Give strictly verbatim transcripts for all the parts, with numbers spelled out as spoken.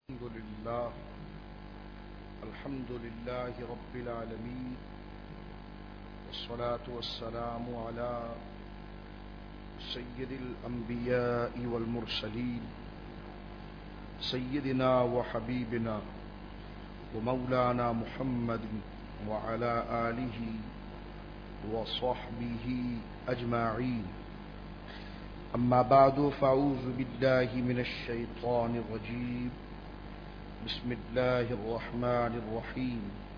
الحمد لله الحمد لله رب العالمين والصلاة والسلام على سيد الأنبياء والمرسلين سيدنا وحبيبنا ومولانا محمد وعلى آله وصحبه أجمعين. أما بعد فأعوذ بالله من الشيطان الرجيم. بسم الله الرحمن الرحيم.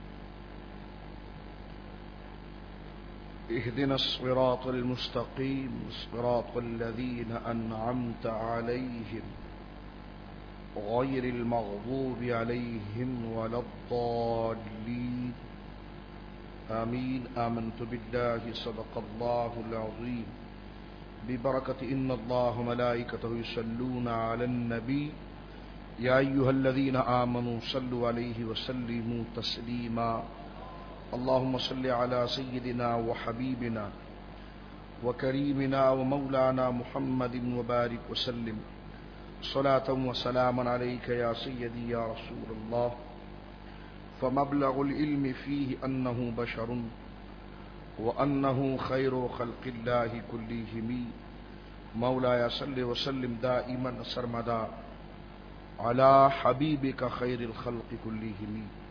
اهدنا الصراط المستقيم صراط الذين أنعمت عليهم غير المغضوب عليهم ولا الضالين. آمين. آمنت بالله صدق الله العظيم. ببركة إن الله ملائكته يصلون على النبي يا أيها الذين آمنوا صلوا عليه وسلموا تسليما. اللهم صل على سيدنا وحبيبنا وكريمنا ومولانا محمد وبارك وسلم صلاة وسلاما عليك يا سيدي يا رسول الله. فمبلغ العلم فيه أنه بشر وأنه خير خلق الله كلهم. مولاي صل وسلم دائما سرمدا علی حبیبک خیر الخلق کلہم.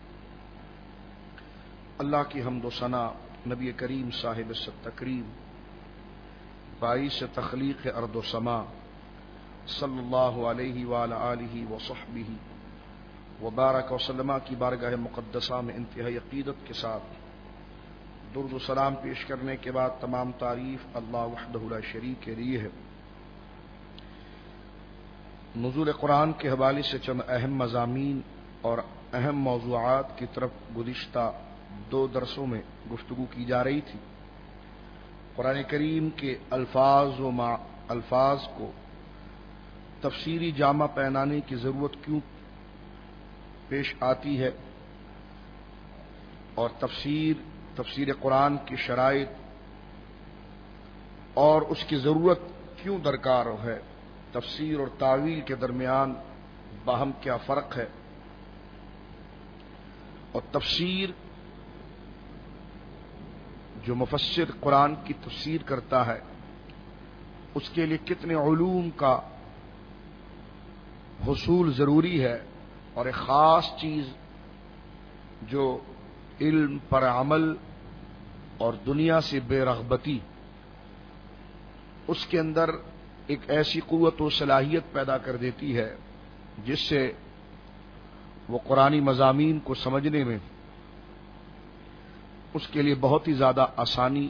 اللہ کی حمد و ثنا نبی کریم صاحب ست تکریم باعث تخلیق ارض و سما صلی اللہ علیہ وآلہ آلہ وصحبہ وبارک وسلم کی بارگاہ مقدسہ میں انتہائی عقیدت کے ساتھ درود و سلام پیش کرنے کے بعد تمام تعریف اللہ وحدہ لا شریک کے لیے ہے. نزول قرآن کے حوالے سے چند اہم مضامین اور اہم موضوعات کی طرف گزشتہ دو درسوں میں گفتگو کی جا رہی تھی. قرآن کریم کے الفاظ و مع الفاظ کو تفسیری جامہ پہنانے کی ضرورت کیوں پیش آتی ہے اور تفسیر تفسیر قرآن کی شرائط اور اس کی ضرورت کیوں درکار ہے. تفسیر اور تعویل کے درمیان باہم کیا فرق ہے اور تفسیر جو مفسر قرآن کی تفسیر کرتا ہے اس کے لیے کتنے علوم کا حصول ضروری ہے اور ایک خاص چیز جو علم پر عمل اور دنیا سے بے رغبتی اس کے اندر ایک ایسی قوت و صلاحیت پیدا کر دیتی ہے جس سے وہ قرآنی مضامین کو سمجھنے میں اس کے لیے بہت ہی زیادہ آسانی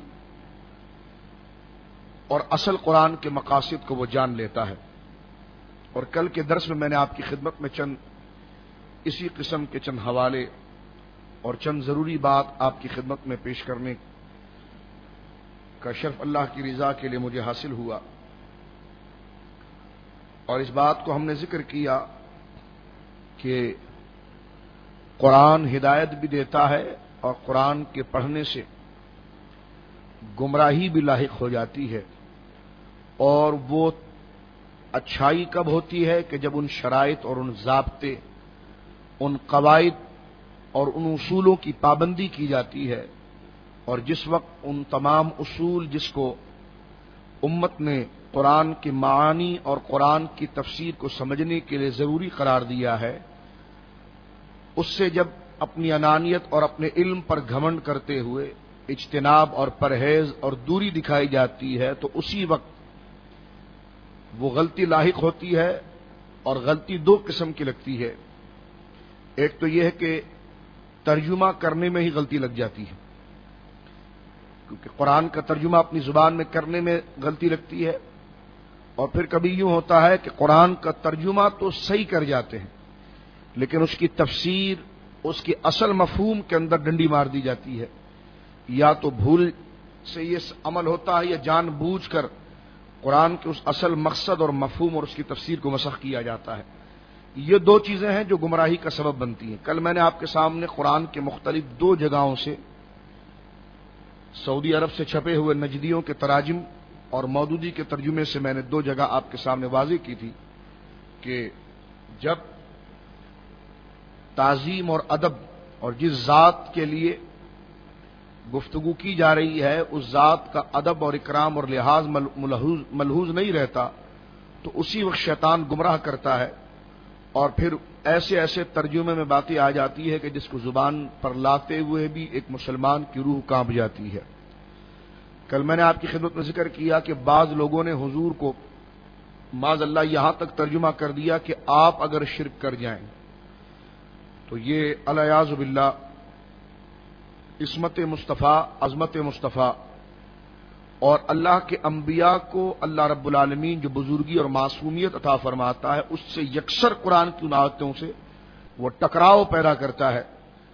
اور اصل قرآن کے مقاصد کو وہ جان لیتا ہے. اور کل کے درس میں میں نے آپ کی خدمت میں چند اسی قسم کے چند حوالے اور چند ضروری بات آپ کی خدمت میں پیش کرنے کا شرف اللہ کی رضا کے لیے مجھے حاصل ہوا. اور اس بات کو ہم نے ذکر کیا کہ قرآن ہدایت بھی دیتا ہے اور قرآن کے پڑھنے سے گمراہی بھی لاحق ہو جاتی ہے. اور وہ اچھائی کب ہوتی ہے کہ جب ان شرائط اور ان ضابطے ان قواعد اور ان اصولوں کی پابندی کی جاتی ہے اور جس وقت ان تمام اصول جس کو امت نے قرآن کے معانی اور قرآن کی تفسیر کو سمجھنے کے لیے ضروری قرار دیا ہے اس سے جب اپنی انانیت اور اپنے علم پر گھمنڈ کرتے ہوئے اجتناب اور پرہیز اور دوری دکھائی جاتی ہے تو اسی وقت وہ غلطی لاحق ہوتی ہے. اور غلطی دو قسم کی لگتی ہے. ایک تو یہ ہے کہ ترجمہ کرنے میں ہی غلطی لگ جاتی ہے کیونکہ قرآن کا ترجمہ اپنی زبان میں کرنے میں غلطی لگتی ہے. اور پھر کبھی یوں ہوتا ہے کہ قرآن کا ترجمہ تو صحیح کر جاتے ہیں لیکن اس کی تفسیر اس کی اصل مفہوم کے اندر ڈنڈی مار دی جاتی ہے. یا تو بھول سے یہ عمل ہوتا ہے یا جان بوجھ کر قرآن کے اس اصل مقصد اور مفہوم اور اس کی تفسیر کو مسخ کیا جاتا ہے. یہ دو چیزیں ہیں جو گمراہی کا سبب بنتی ہیں. کل میں نے آپ کے سامنے قرآن کے مختلف دو جگہوں سے سعودی عرب سے چھپے ہوئے نجدیوں کے تراجم اور مودودی کے ترجمے سے میں نے دو جگہ آپ کے سامنے واضح کی تھی کہ جب تعظیم اور ادب اور جس ذات کے لیے گفتگو کی جا رہی ہے اس ذات کا ادب اور اکرام اور لحاظ ملحوظ ملحوظ نہیں رہتا تو اسی وقت شیطان گمراہ کرتا ہے، اور پھر ایسے ایسے ترجمے میں باتیں آ جاتی ہے کہ جس کو زبان پر لاتے ہوئے بھی ایک مسلمان کی روح کانپ جاتی ہے۔ کل میں نے آپ کی خدمت میں ذکر کیا کہ بعض لوگوں نے حضور کو معاذ اللہ یہاں تک ترجمہ کر دیا کہ آپ اگر شرک کر جائیں تو یہ الیاذ باللہ عصمت مصطفیٰ، عظمت مصطفیٰ اور اللہ کے انبیاء کو اللہ رب العالمین جو بزرگی اور معصومیت عطا فرماتا ہے اس سے یکسر قرآن کی ان آیتوں سے وہ ٹکراؤ پیدا کرتا ہے۔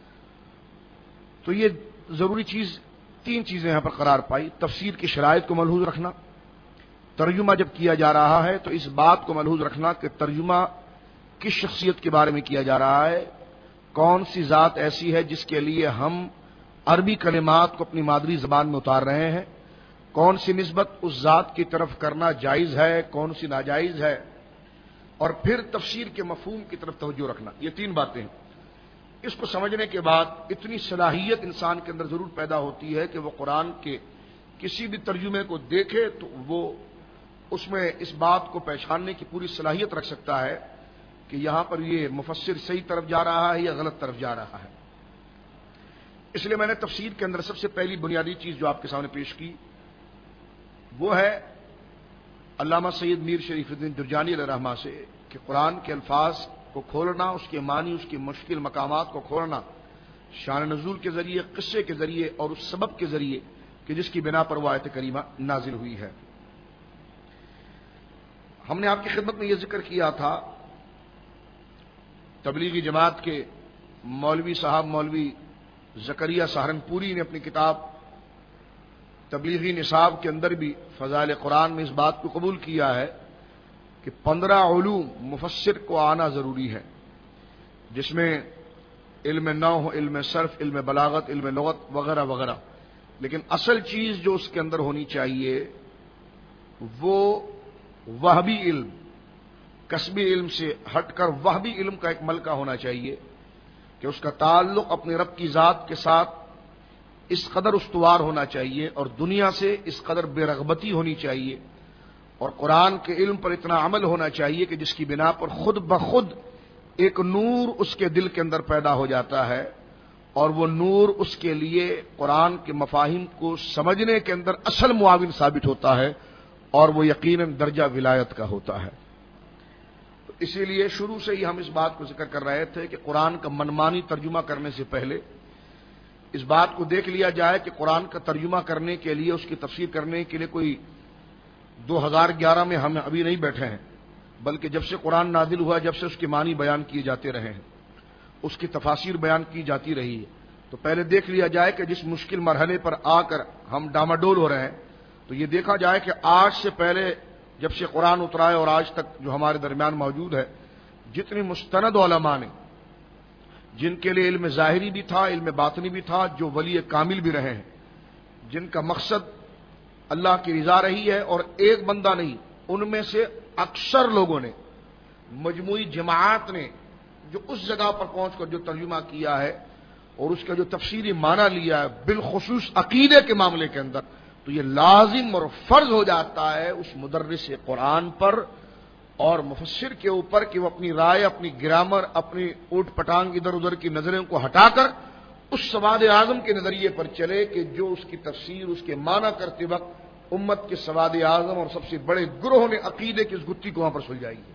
تو یہ ضروری چیز تین چیزیں یہاں پر قرار پائی: تفسیر کی شرائط کو ملحوظ رکھنا، ترجمہ جب کیا جا رہا ہے تو اس بات کو ملحوظ رکھنا کہ ترجمہ کس شخصیت کے بارے میں کیا جا رہا ہے، کون سی ذات ایسی ہے جس کے لیے ہم عربی کلمات کو اپنی مادری زبان میں اتار رہے ہیں، کون سی نسبت اس ذات کی طرف کرنا جائز ہے، کون سی ناجائز ہے، اور پھر تفسیر کے مفہوم کی طرف توجہ رکھنا۔ یہ تین باتیں ہیں۔ اس کو سمجھنے کے بعد اتنی صلاحیت انسان کے اندر ضرور پیدا ہوتی ہے کہ وہ قرآن کے کسی بھی ترجمے کو دیکھے تو وہ اس میں اس بات کو پہچاننے کی پوری صلاحیت رکھ سکتا ہے کہ یہاں پر یہ مفسر صحیح طرف جا رہا ہے یا غلط طرف جا رہا ہے۔ اس لیے میں نے تفسیر کے اندر سب سے پہلی بنیادی چیز جو آپ کے سامنے پیش کی وہ ہے علامہ سید میر شریف الدین درجانی علیہ رحمہ سے کہ قرآن کے الفاظ کو کھولنا، اس کے معنی، اس کے مشکل مقامات کو کھولنا شان نزول کے ذریعے، قصے کے ذریعے اور اس سبب کے ذریعے کہ جس کی بنا پر وہ آیت کریمہ نازل ہوئی ہے۔ ہم نے آپ کی خدمت میں یہ ذکر کیا تھا تبلیغی جماعت کے مولوی صاحب مولوی زکریا سہارنپوری نے اپنی کتاب تبلیغی نصاب کے اندر بھی فضائل قرآن میں اس بات کو قبول کیا ہے کہ پندرہ علوم مفسر کو آنا ضروری ہے، جس میں علم نحو، علم صرف، علم بلاغت، علم لغت وغیرہ وغیرہ، لیکن اصل چیز جو اس کے اندر ہونی چاہیے وہ وہبی علم، کسبی علم سے ہٹ کر وہبی علم کا ایک ملکہ ہونا چاہیے کہ اس کا تعلق اپنے رب کی ذات کے ساتھ اس قدر استوار ہونا چاہیے اور دنیا سے اس قدر بے رغبتی ہونی چاہیے اور قرآن کے علم پر اتنا عمل ہونا چاہیے کہ جس کی بنا پر خود بخود ایک نور اس کے دل کے اندر پیدا ہو جاتا ہے اور وہ نور اس کے لیے قرآن کے مفاہیم کو سمجھنے کے اندر اصل معاون ثابت ہوتا ہے اور وہ یقیناً درجہ ولایت کا ہوتا ہے۔ تو اسی لیے شروع سے ہی ہم اس بات کو ذکر کر رہے تھے کہ قرآن کا منمانی ترجمہ کرنے سے پہلے اس بات کو دیکھ لیا جائے کہ قرآن کا ترجمہ کرنے کے لیے، اس کی تفسیر کرنے کے لیے کوئی دو ہزار گیارہ میں ہم ابھی نہیں بیٹھے ہیں، بلکہ جب سے قرآن نازل ہوا جب سے اس کے معنی بیان کیے جاتے رہے ہیں، اس کی تفاسیر بیان کی جاتی رہی ہے۔ تو پہلے دیکھ لیا جائے کہ جس مشکل مرحلے پر آ کر ہم ڈاماڈول ہو رہے ہیں تو یہ دیکھا جائے کہ آج سے پہلے جب سے قرآن اترا ہے اور آج تک جو ہمارے درمیان موجود ہے، جتنی مستند علماء نے، جن کے لیے علم ظاہری بھی تھا، علم باطنی بھی تھا، جو ولی کامل بھی رہے ہیں، جن کا مقصد اللہ کی رضا رہی ہے، اور ایک بندہ نہیں، ان میں سے اکثر لوگوں نے، مجموعی جماعت نے جو اس جگہ پر پہنچ کر جو ترجمہ کیا ہے اور اس کا جو تفسیری معنی لیا ہے بالخصوص عقیدے کے معاملے کے اندر، تو یہ لازم اور فرض ہو جاتا ہے اس مدرس قرآن پر اور مفسر کے اوپر کہ وہ اپنی رائے، اپنی گرامر، اپنی اوٹ پٹانگ ادھر ادھر کی نظروں کو ہٹا کر اس سواد اعظم کے نظریے پر چلے کہ جو اس کی تفسیر، اس کے معنی کرتے وقت امت کے سواد اعظم اور سب سے بڑے گروہ نے عقیدے کی اس گتھی کو وہاں پر سلجھائی ہے۔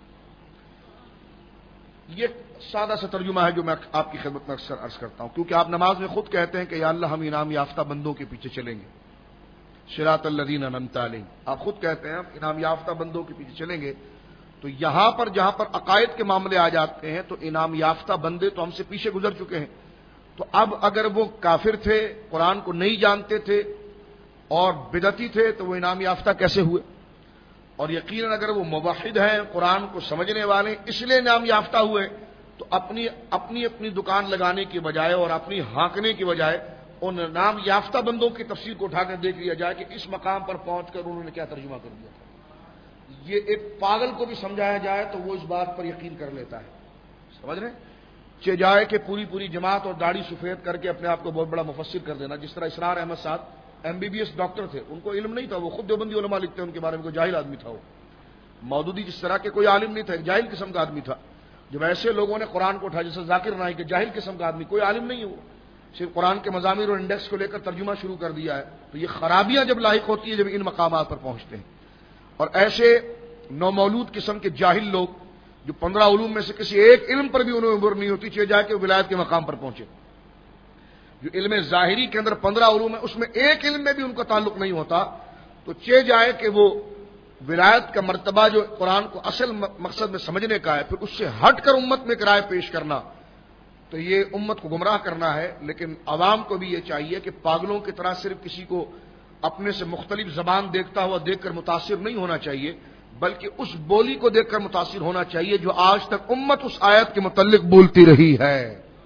یہ سادہ سا ترجمہ ہے جو میں آپ کی خدمت میں اکثر عرض کرتا ہوں، کیونکہ آپ نماز میں خود کہتے ہیں کہ یا اللہ ہم انعام یافتہ بندوں کے پیچھے چلیں گے، صراط الذین انعمت علیہم، آپ خود کہتے ہیں ہم انعام یافتہ بندوں کے پیچھے چلیں گے۔ تو یہاں پر جہاں پر عقائد کے معاملے آ جاتے ہیں تو انعام یافتہ بندے تو ہم سے پیچھے گزر چکے ہیں، تو اب اگر وہ کافر تھے، قرآن کو نہیں جانتے تھے اور بدعتی تھے تو وہ انعام یافتہ کیسے ہوئے؟ اور یقیناً اگر وہ موحد ہیں، قرآن کو سمجھنے والے، اس لیے انعام یافتہ ہوئے، تو اپنی اپنی اپنی دکان لگانے کی بجائے اور اپنی ہانکنے کی بجائے ان انعام یافتہ بندوں کی تفسیر کو اٹھا کر دیکھ لیا جائے کہ اس مقام پر پہنچ کر انہوں نے کیا ترجمہ کر دیا تھا۔ یہ ایک پاگل کو بھی سمجھایا جائے تو وہ اس بات پر یقین کر لیتا ہے، سمجھ رہے ہیں؟ چہ جائے کہ پوری پوری جماعت اور داڑھی سفید کر کے اپنے آپ کو بہت بڑا مفسر کر دینا، جس طرح اسرار احمد صاحب M B B S doctor تھے، ان کو علم نہیں تھا، وہ خود دیوبندی علماء لکھتے ہیں ان کے بارے میں، کوئی جاہل آدمی تھا وہ۔ مودودی جس طرح کے کوئی عالم نہیں تھا، ایک جاہل قسم کا آدمی تھا۔ جب ایسے لوگوں نے قرآن کو اٹھا، جیسے ذاکر نائک کے جاہل قسم کا آدمی، کوئی عالم نہیں ہے وہ، صرف قرآن کے مضامین اور انڈیکس کو لے کر ترجمہ شروع کر دیا ہے، تو یہ خرابیاں جب لاحق ہوتی ہیں جب ان مقامات پر پہنچتے ہیں۔ اور ایسے نومولود قسم کے جاہل لوگ جو پندرہ علوم میں سے کسی ایک علم پر بھی انہیں عبور نہیں ہوتی، چاہے جائے کہ ولایت کے مقام پر پہنچے، جو علم ظاہری کے اندر پندرہ علوم ہے اس میں ایک علم میں بھی ان کا تعلق نہیں ہوتا، تو چاہے جائے کہ وہ ولایت کا مرتبہ جو قرآن کو اصل مقصد میں سمجھنے کا ہے، پھر اس سے ہٹ کر امت میں رائے پیش کرنا، تو یہ امت کو گمراہ کرنا ہے۔ لیکن عوام کو بھی یہ چاہیے کہ پاگلوں کی طرح صرف کسی کو اپنے سے مختلف زبان دیکھتا ہوا دیکھ کر متاثر نہیں ہونا چاہیے، بلکہ اس بولی کو دیکھ کر متاثر ہونا چاہیے جو آج تک امت اس آیت کے متعلق بولتی رہی ہے۔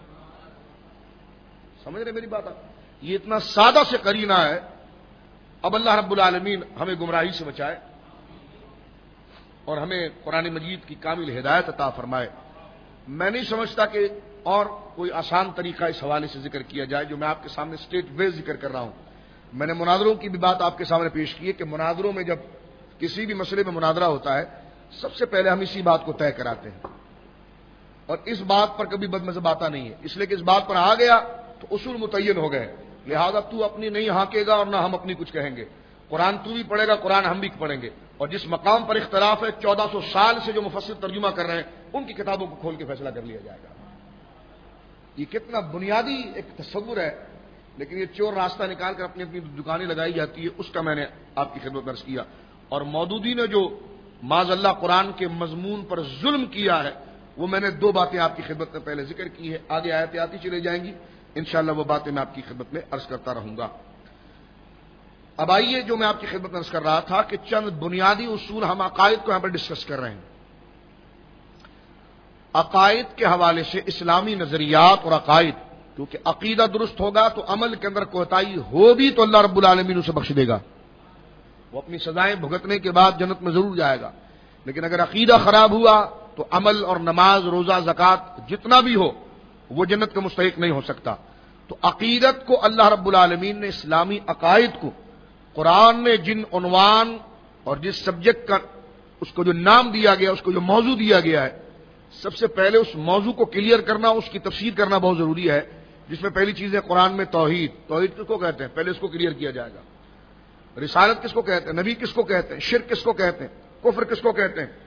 سمجھ رہے میری بات آپ؟ یہ اتنا سادہ سے قرینہ ہے۔ اب اللہ رب العالمین ہمیں گمراہی سے بچائے اور ہمیں قرآن مجید کی کامل ہدایت عطا فرمائے۔ میں نہیں سمجھتا کہ اور کوئی آسان طریقہ اس حوالے سے ذکر کیا جائے جو میں آپ کے سامنے اسٹیٹ ویز ذکر کر رہا ہوں۔ میں نے مناظروں کی بھی بات آپ کے سامنے پیش کی ہے کہ مناظروں میں جب کسی بھی مسئلے میں مناظرہ ہوتا ہے، سب سے پہلے ہم اسی بات کو طے کراتے ہیں، اور اس بات پر کبھی بدمزہ آتا نہیں ہے، اس لیے کہ اس بات پر آ گیا تو اصول متعین ہو گئے، لہذا تو اپنی نہیں ہانکے گا اور نہ ہم اپنی کچھ کہیں گے، قرآن تو بھی پڑھے گا، قرآن ہم بھی پڑھیں گے، اور جس مقام پر اختلاف ہے چودہ سو سال سے جو مفسر ترجمہ کر رہے ہیں ان کی کتابوں کو کھول کے فیصلہ کر لیا جائے گا۔ یہ کتنا بنیادی ایک تصور ہے، لیکن یہ چور راستہ نکال کر اپنی اپنی دکانیں لگائی جاتی ہے، اس کا میں نے آپ کی خدمت میں عرض کیا۔ اور مودودی نے جو معاذ اللہ قرآن کے مضمون پر ظلم کیا ہے، وہ میں نے دو باتیں آپ کی خدمت میں پہلے ذکر کی ہے، آگے آیتیں آتی چلے جائیں گی، انشاءاللہ وہ باتیں میں آپ کی خدمت میں عرض کرتا رہوں گا۔ اب آئیے جو میں آپ کی خدمت میں عرض کر رہا تھا کہ چند بنیادی اصول ہم عقائد کو یہاں پر ڈسکس کر رہے ہیں۔ عقائد کے حوالے سے اسلامی نظریات اور عقائد، کیونکہ عقیدہ درست ہوگا تو عمل کے اندر کوتاہی ہو بھی تو اللہ رب العالمین اسے بخش دے گا، وہ اپنی سزائیں بھگتنے کے بعد جنت میں ضرور جائے گا، لیکن اگر عقیدہ خراب ہوا تو عمل اور نماز روزہ زکوٰۃ جتنا بھی ہو وہ جنت کا مستحق نہیں ہو سکتا۔ تو عقیدت کو اللہ رب العالمین نے، اسلامی عقائد کو قرآن نے جن عنوان اور جس سبجیکٹ کا اس کو جو نام دیا گیا، اس کو جو موضوع دیا گیا ہے، سب سے پہلے اس موضوع کو کلیئر کرنا، اس کی تفسیر کرنا بہت ضروری ہے، جس میں پہلی چیز ہے قرآن میں توحید۔ توحید کس کو کہتے ہیں؟ پہلے اس کو کلیئر کیا جائے گا۔ رسالت کس کو کہتے ہیں؟ نبی کس کو کہتے ہیں؟ شرک کس کو کہتے ہیں؟ کفر کس کو کہتے ہیں؟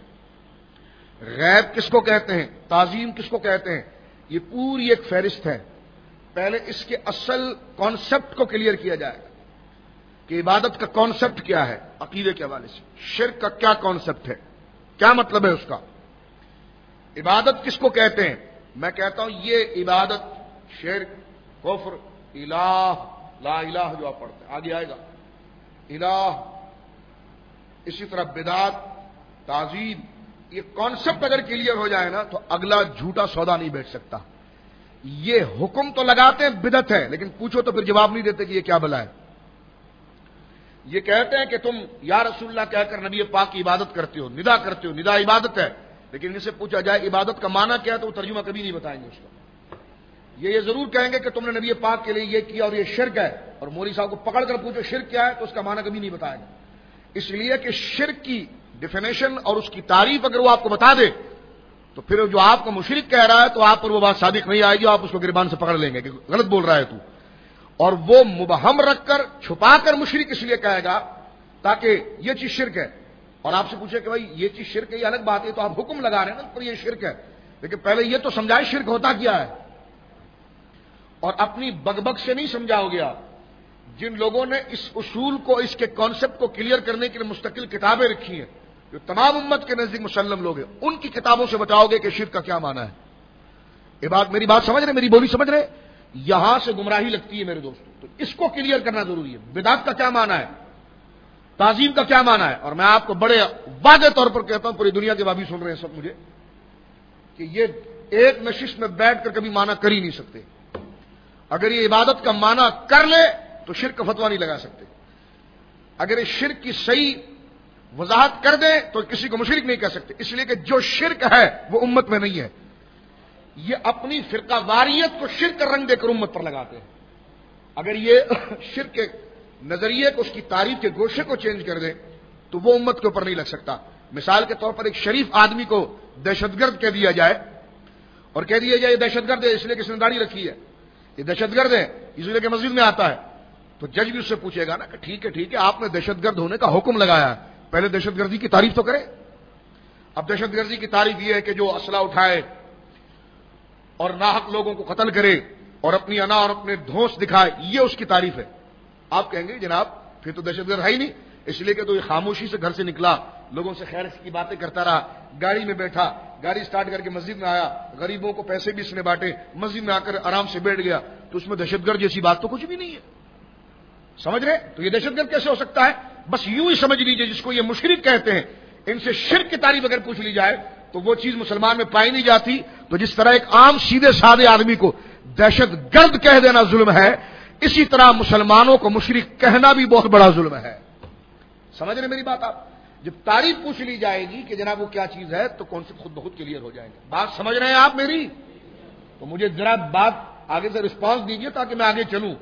غیب کس کو کہتے ہیں؟ تعظیم کس کو کہتے ہیں؟ یہ پوری ایک فہرست ہے۔ پہلے اس کے اصل کانسیپٹ کو کلیئر کیا جائے گا کہ عبادت کا کانسیپٹ کیا ہے عقیدے کے حوالے سے، شرک کا کیا کانسیپٹ ہے، کیا مطلب ہے اس کا، عبادت کس کو کہتے ہیں۔ میں کہتا ہوں یہ عبادت، شرک، کفر، الہ، لا الہ جو آپ پڑھتے ہیں، آگے آئے گا الہ، اسی طرح بدعت، تعظیم، یہ کانسیپٹ اگر کلیئر ہو جائے نا تو اگلا جھوٹا سودا نہیں بیٹھ سکتا۔ یہ حکم تو لگاتے ہیں بدعت ہے، لیکن پوچھو تو پھر جواب نہیں دیتے کہ یہ کیا بلا ہے۔ یہ کہتے ہیں کہ تم یا رسول اللہ کہہ کر نبی پاک کی عبادت کرتے ہو، ندا کرتے ہو، ندا عبادت ہے، لیکن ان سے پوچھا جائے عبادت کا معنی کیا ہے تو وہ ترجمہ کبھی نہیں بتائیں گے اس کا۔ یہ یہ ضرور کہیں گے کہ تم نے نبی پاک کے لیے یہ کیا اور یہ شرک ہے، اور مولوی صاحب کو پکڑ کر پوچھو شرک کیا ہے تو اس کا معنی کبھی نہیں بتائے گا، اس لیے کہ شرک کی ڈیفینیشن اور اس کی تعریف اگر وہ آپ کو بتا دے تو پھر جو آپ کو مشرک کہہ رہا ہے تو آپ پر وہ بات صادق نہیں آئے گی، آپ اس کو گریبان سے پکڑ لیں گے کہ غلط بول رہا ہے تو، اور وہ مبہم رکھ کر چھپا کر مشرک اس لیے کہے گا تاکہ یہ چیز شرک ہے، اور آپ سے پوچھے کہ بھائی یہ چیز شرک ہے، یہ الگ بات ہے، تو آپ حکم لگا رہے ہیں نا پر یہ شرک ہے، لیکن پہلے یہ تو سمجھائے شرک ہوتا کیا ہے، اور اپنی بگ بگ سے نہیں سمجھاؤ گیا۔ جن لوگوں نے اس اصول کو، اس کے کانسیپٹ کو کلیئر کرنے کے لیے مستقل کتابیں رکھی ہیں، جو تمام امت کے نزدیک مسلم لوگ ہیں، ان کی کتابوں سے بتاؤ گے کہ شرک کا کیا معنی ہے۔ یہ بات، میری بات سمجھ رہے، میری بولی سمجھ رہے؟ یہاں سے گمراہی لگتی ہے میرے دوستوں، تو اس کو کلیئر کرنا ضروری ہے۔ بدعت کا کیا معنی ہے، تعظیم کا کیا معنی ہے، اور میں آپ کو بڑے واضح طور پر کہتا ہوں، پوری دنیا کے بابی سن رہے ہیں سب مجھے، کہ یہ ایک نشست میں بیٹھ کر کبھی معنی کر ہی نہیں سکتے۔ اگر یہ عبادت کا معنی کر لے تو شرک کا فتویٰ نہیں لگا سکتے، اگر یہ شرک کی صحیح وضاحت کر دیں تو کسی کو مشرک نہیں کہہ سکتے، اس لیے کہ جو شرک ہے وہ امت میں نہیں ہے۔ یہ اپنی فرقہ واریت کو شرک کا رنگ دے کر امت پر لگاتے ہیں. اگر یہ شرک کے نظریے کو، اس کی تعریف کے گوشے کو چینج کر دیں تو وہ امت کے اوپر نہیں لگ سکتا. مثال کے طور پر ایک شریف آدمی کو دہشت گرد کہہ دیا جائے اور کہہ دیا جائے یہ دہشت گرد ہے اس لیے کہ اس نے داڑھی رکھی ہے، یہ دہشت گرد ہے اس لیے کہ مسجد میں آتا ہے، تو جج بھی اس سے پوچھے گا نا کہ ٹھیک ہے ٹھیک ہے آپ نے دہشت گرد ہونے کا حکم لگایا ہے، پہلے دہشت گردی کی تعریف تو کرے. اب دہشت گردی کی تعریف یہ ہے کہ جو اسلحہ اٹھائے اور ناحق لوگوں کو قتل کرے اور اپنی انا اور اپنے دھوس دکھائے، یہ اس کی تعریف ہے. آپ کہیں گے جناب پھر تو دہشت گرد ہے ہی نہیں، اس لیے کہ تو یہ خاموشی سے گھر سے نکلا، لوگوں سے خیر کی باتیں کرتا رہا، گاڑی میں بیٹھا، گاڑی سٹارٹ کر کے مسجد میں آیا، غریبوں کو پیسے بھی اس نے بانٹے، مسجد میں آ کر آرام سے بیٹھ گیا، تو اس میں دہشت گرد جیسی بات تو کچھ بھی نہیں ہے. سمجھ رہے؟ تو یہ دہشت گرد کیسے ہو سکتا ہے؟ بس یوں ہی سمجھ لیجئے جس کو یہ مشرک کہتے ہیں، ان سے شرک کی تعریف اگر پوچھ لی جائے تو وہ چیز مسلمان میں پائی نہیں جاتی. تو جس طرح ایک عام سیدھے سادے آدمی کو دہشت گرد کہہ دینا ظلم ہے، اسی طرح مسلمانوں کو مشرک کہنا بھی بہت بڑا ظلم ہے. سمجھ رہے میری بات؟ آپ جب تعریف پوچھ لی جائے گی کہ جناب وہ کیا چیز ہے تو کون سے خود بخود کلیئر ہو جائیں گے. بات سمجھ رہے ہیں آپ میری؟ تو مجھے ذرا بات آگے سے رسپانس دیجیے تاکہ میں آگے چلوں.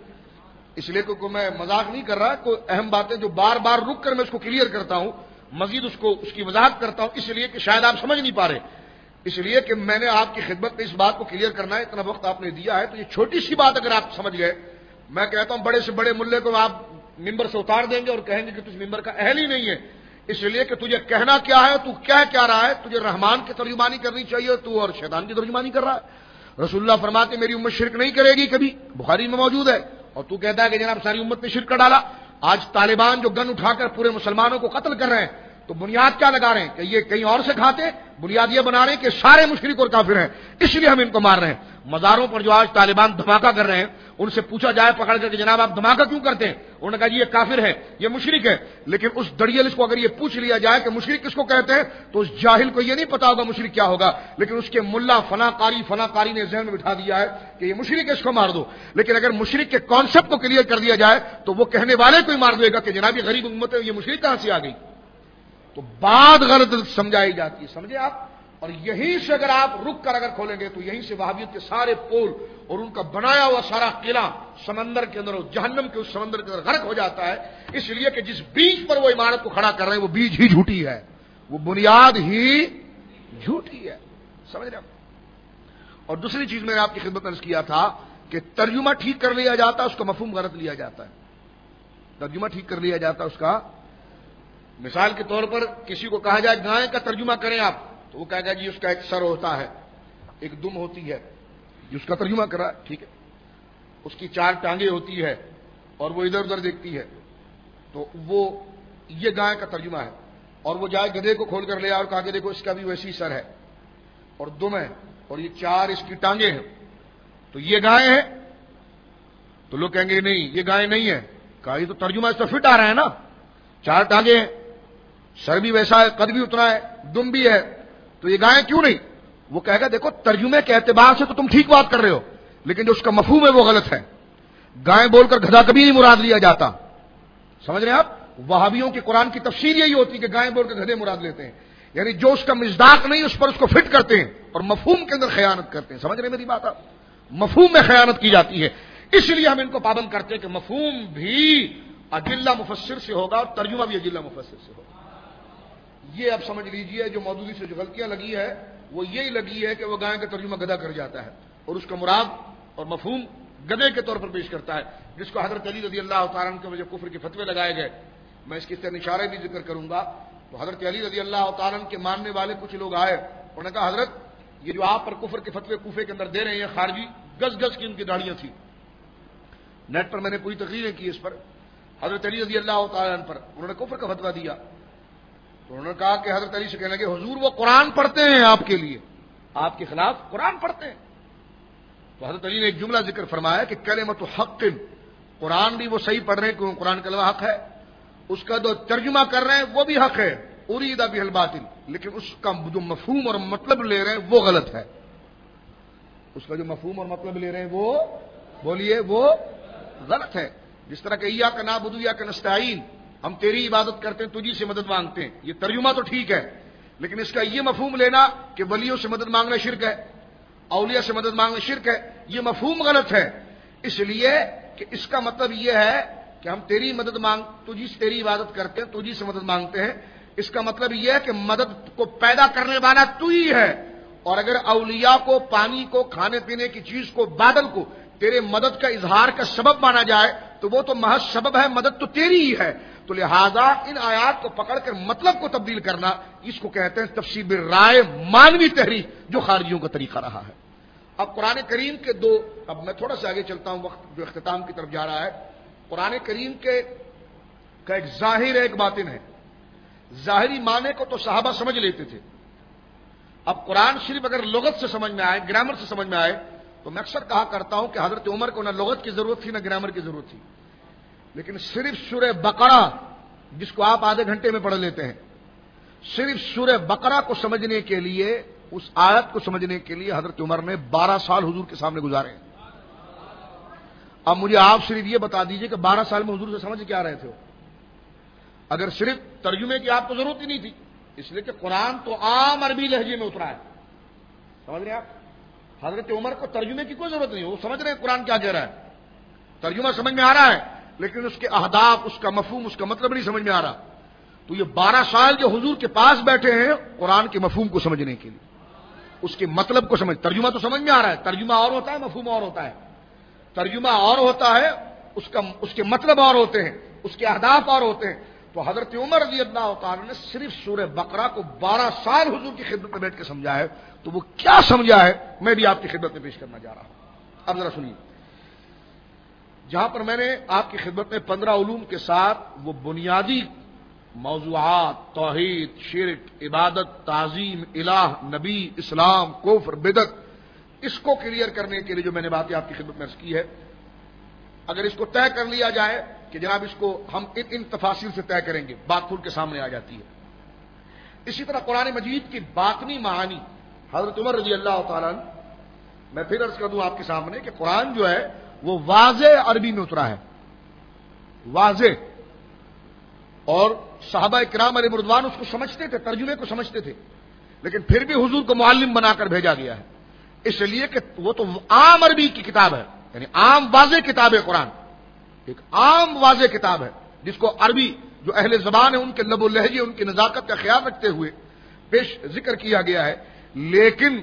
اس لیے کہ میں مذاق نہیں کر رہا، کوئی اہم باتیں جو بار بار رک کر میں اس کو کلیئر کرتا ہوں، مزید اس کو اس کی وضاحت کرتا ہوں، اس لیے کہ شاید آپ سمجھ نہیں پا رہے، اس لیے کہ میں نے آپ کی خدمت میں اس بات کو کلیئر کرنا ہے، اتنا وقت آپ نے دیا ہے. تو یہ چھوٹی سی بات اگر آپ سمجھ گئے، میں کہتا ہوں بڑے سے بڑے ملے کو آپ ممبر سے اتار دیں گے اور کہیں گے کہ تجھ ممبر کا اہل ہی نہیں ہے، اس لیے کہ تجھے کہنا کیا ہے، تو کیا کیا رہا ہے، تجھے رحمان کی ترجمانی کرنی چاہیے تو اور شیطان کی ترجمانی کر رہا ہے. رسول اللہ فرماتے میری امت شرک نہیں کرے گی کبھی، بخاری میں موجود ہے، اور تو کہتا ہے کہ جناب ساری امت نے شرک کر ڈالا. آج طالبان جو گن اٹھا کر پورے مسلمانوں کو قتل کر رہے ہیں تو بنیاد کیا لگا رہے ہیں کہ یہ کہیں اور سے کھاتے، بنیاد یہ بنا رہے ہیں کہ سارے مشرک اور کافر ہیں اس لیے ہم ان کو مار رہے ہیں. مزاروں پر جو آج طالبان دھماکہ کر رہے ہیں ان سے پوچھا جائے پکڑ کر کہ جناب آپ دھماکہ کیوں کرتے ہیں، انہوں نے کہا جی یہ کافر ہے یہ مشرک ہے. لیکن اس دڑیل کو اگر یہ پوچھ لیا جائے کہ مشرک کس کو کہتے ہیں تو اس جاہل کو یہ نہیں پتا ہوگا مشرک کیا ہوگا، لیکن اس کے ملا فنا قاری فنا قاری نے ذہن میں بٹھا دیا ہے کہ یہ مشرک ہے اس کو مار دو. لیکن اگر مشرک کے کانسیپٹ کو کلیئر کر دیا جائے تو وہ کہنے والے کو ہی مار دے گا کہ جناب یہ غریب امت ہے یہ مشرک کہاں سے آ گئی. تو بات غلط سمجھائی جاتی ہے، سمجھے آپ؟ اور یہیں سے اگر آپ رک کر اگر کھولیں گے تو یہیں سے وہابیت کے سارے پول اور ان کا بنایا ہوا سارا قلعہ سمندر کے اندر اور جہنم کے اس سمندر کے اندر غرق ہو جاتا ہے. اس لیے کہ جس بیج پر وہ عمارت کو کھڑا کر رہے ہیں وہ بیج ہی جھوٹی ہے، وہ بنیاد ہی جھوٹی ہے. سمجھ رہے آپ؟ اور دوسری چیز میں نے آپ کی خدمت میں عرض کیا تھا کہ ترجمہ ٹھیک کر لیا جاتا ہے، اس کا مفہوم غلط لیا جاتا ہے. ترجمہ ٹھیک کر لیا جاتا ہے اس کا. مثال کے طور پر کسی کو کہا جائے گائے کا ترجمہ کریں آپ تو وہ کہے گا جی اس کا ایک سر ہوتا ہے، ایک دم ہوتی ہے، جس کا ترجمہ کرا ٹھیک ہے، اس کی چار ٹانگیں ہوتی ہے اور وہ ادھر ادھر دیکھتی ہے، تو وہ یہ گائے کا ترجمہ ہے. اور وہ جائے گدھے کو کھول کر لے اور کہا کہ دیکھو اس کا بھی ویسی سر ہے اور دم ہے اور یہ چار اس کی ٹانگیں ہیں تو یہ گائے ہے. تو لوگ کہیں گے نہیں یہ گائے نہیں ہے. کہا یہ تو ترجمہ اس سے فٹ آ رہا ہے نا، چار ٹانگیں ہیں، سر بھی ویسا ہے، قد بھی اتنا ہے، دم بھی ہے، تو یہ گائے کیوں نہیں؟ وہ کہے گا دیکھو ترجمے کے اعتبار سے تو تم ٹھیک بات کر رہے ہو لیکن جو اس کا مفہوم ہے وہ غلط ہے. گائے بول کر گدھا کبھی نہیں مراد لیا جاتا. سمجھ رہے ہیں آپ؟ وہابیوں کی قرآن کی تفسیر یہی ہوتی ہے کہ گائے بول کر گدھے مراد لیتے ہیں، یعنی جو اس کا مصداق نہیں اس پر اس کو فٹ کرتے ہیں اور مفہوم کے اندر خیانت کرتے ہیں. سمجھ رہے ہیں میری بات؟ آپ مفہوم میں خیانت کی جاتی ہے، اس لیے ہم ان کو پابند کرتے ہیں کہ مفہوم بھی اجلہ مفسر سے ہوگا اور ترجمہ بھی اجلہ مفسر سے ہوگا. یہ اب سمجھ لیجئے جو مودودی سے جو غلطیاں لگی ہے وہ یہی لگی ہے کہ وہ گائے کا ترجمہ گدھا کر جاتا ہے اور اس کا مراد اور مفہوم گدھے کے طور پر پیش کرتا ہے، جس کو حضرت علی رضی اللہ تعالیٰ عنہ کے وجہ کفر کے فتوے لگائے گئے. میں اس کے اشارے بھی ذکر کروں گا. تو حضرت علی رضی اللہ تعالیٰ عنہ کے ماننے والے کچھ لوگ آئے، انہوں نے کہا حضرت یہ جو آپ پر کفر کے فتوے کوفے کے اندر دے رہے ہیں خارجی، گز گز کی ان کی داڑیاں تھیں. نیٹ پر میں نے پوری تقریریں کی اس پر حضرت علی رضی اللہ تعالیٰ عنہ پر، انہوں نے کفر کا فتویٰ دیا. تو انہوں نے کہا کہ حضرت علی سے کہنے لگے حضور وہ قرآن پڑھتے ہیں آپ کے لیے، آپ کے خلاف قرآن پڑھتے ہیں. تو حضرت علی نے ایک جملہ ذکر فرمایا کہ کلمۃ حق، قرآن بھی وہ صحیح پڑھ رہے ہیں کیوں قرآن کلمہ حق ہے، اس کا جو ترجمہ کر رہے ہیں وہ بھی حق ہے، ارید بہ الباطل، لیکن اس کا جو مفہوم اور مطلب لے رہے ہیں وہ غلط ہے. اس کا جو مفہوم اور مطلب لے رہے ہیں وہ بولیے وہ غلط ہے. جس طرح کہ ایاک نعبد و ایاک نستعین، ہم تیری عبادت کرتے ہیں تجھی سے مدد مانگتے ہیں، یہ ترجمہ تو ٹھیک ہے لیکن اس کا یہ مفہوم لینا کہ ولیوں سے مدد مانگنا شرک ہے. اولیاء سے مدد مانگنا شرک ہے، یہ مفہوم غلط ہے، اس لیے کہ اس کا مطلب یہ ہے کہ ہم تیری مدد مانگ تجھی سے تیری عبادت کرتے ہیں، تجھی سے مدد مانگتے ہیں، اس کا مطلب یہ ہے کہ مدد کو پیدا کرنے والا تو ہی ہے، اور اگر اولیاء کو، پانی کو، کھانے پینے کی چیز کو، بادل کو تیرے مدد کا اظہار کا سبب مانا جائے تو وہ تو محض سبب ہے، مدد تو تیری ہی ہے۔ تو لہذا ان آیات کو پکڑ کر مطلب کو تبدیل کرنا، اس کو کہتے ہیں تفسیر بالرائے، مانوی تحریف، جو خارجیوں کا طریقہ رہا ہے۔ اب قرآن کریم کے دو، اب میں تھوڑا سا آگے چلتا ہوں، وقت جو اختتام کی طرف جا رہا ہے۔ قرآن کریم کے کا ایک ظاہر ہے، ایک باطن ہے۔ ظاہری معنی کو تو صحابہ سمجھ لیتے تھے، اب قرآن شریف اگر لغت سے سمجھ میں آئے، گرامر سے سمجھ میں آئے، تو میں اکثر کہا کرتا ہوں کہ حضرت عمر کو نہ لغت کی ضرورت تھی نہ گرامر کی ضرورت تھی، لیکن صرف سورہ بقرہ جس کو آپ آدھے گھنٹے میں پڑھ لیتے ہیں، صرف سورہ بقرہ کو سمجھنے کے لیے، اس آیت کو سمجھنے کے لیے حضرت عمر نے بارہ سال حضور کے سامنے گزارے ہیں۔ اب مجھے آپ صرف یہ بتا دیجئے کہ بارہ سال میں حضور سے سمجھ کیا رہے تھے؟ اگر صرف ترجمے کی آپ کو ضرورت ہی نہیں تھی، اس لیے کہ قرآن تو عام عربی لہجے میں اترا ہے، سمجھ رہے ہیں آپ؟ حضرت عمر کو ترجمے کی کوئی ضرورت نہیں، وہ سمجھ رہے ہیں قرآن کیا کہہ رہا ہے، ترجمہ سمجھ میں آ رہا ہے، لیکن اس کے اہداف، اس کا مفہوم، اس کا مطلب نہیں سمجھ میں آ رہا۔ تو یہ بارہ سال جو حضور کے پاس بیٹھے ہیں قرآن کے مفہوم کو سمجھنے کے لیے، اس کے مطلب کو سمجھ، ترجمہ تو سمجھ میں آ رہا ہے، ترجمہ اور ہوتا ہے، مفہوم اور ہوتا ہے، ترجمہ اور ہوتا ہے، اس کا اس کے مطلب اور ہوتے ہیں، اس کے اہداف اور ہوتے ہیں۔ تو حضرت عمر رضی اللہ تعالی نے صرف سورہ بقرہ کو بارہ سال حضور کی خدمت میں بیٹھ کے سمجھا ہے، تو وہ کیا سمجھا ہے میں بھی آپ کی خدمت میں پیش کرنا جا رہا ہوں۔ اب ذرا سنیے، جہاں پر میں نے آپ کی خدمت میں پندرہ علوم کے ساتھ وہ بنیادی موضوعات، توحید، شرک، عبادت، تعظیم، الہ، نبی، اسلام، کفر، بدعت، اس کو کلیئر کرنے کے لیے جو میں نے باتیں آپ کی خدمت میں عرض کی ہے، اگر اس کو طے کر لیا جائے کہ جناب اس کو ہم ان ان تفاصیل سے طے کریں گے، بات کھل کے سامنے آ جاتی ہے۔ اسی طرح قرآن مجید کی باطنی معانی، حضرت عمر رضی اللہ تعالیٰ عنہ، میں پھر عرض کر دوں آپ کے سامنے کہ قرآن جو ہے وہ واضح عربی میں اترا ہے، واضح، اور صحابہ کرام علیہ رضوان اس کو سمجھتے تھے، ترجمے کو سمجھتے تھے، لیکن پھر بھی حضور کو معلم بنا کر بھیجا گیا ہے، اس لیے کہ وہ تو عام عربی کی کتاب ہے، یعنی عام واضح کتاب ہے قرآن، ایک عام واضح کتاب ہے جس کو عربی جو اہل زبان ہے ان کے لب و لہجے، ان کی نزاکت کا خیال رکھتے ہوئے پیش ذکر کیا گیا ہے، لیکن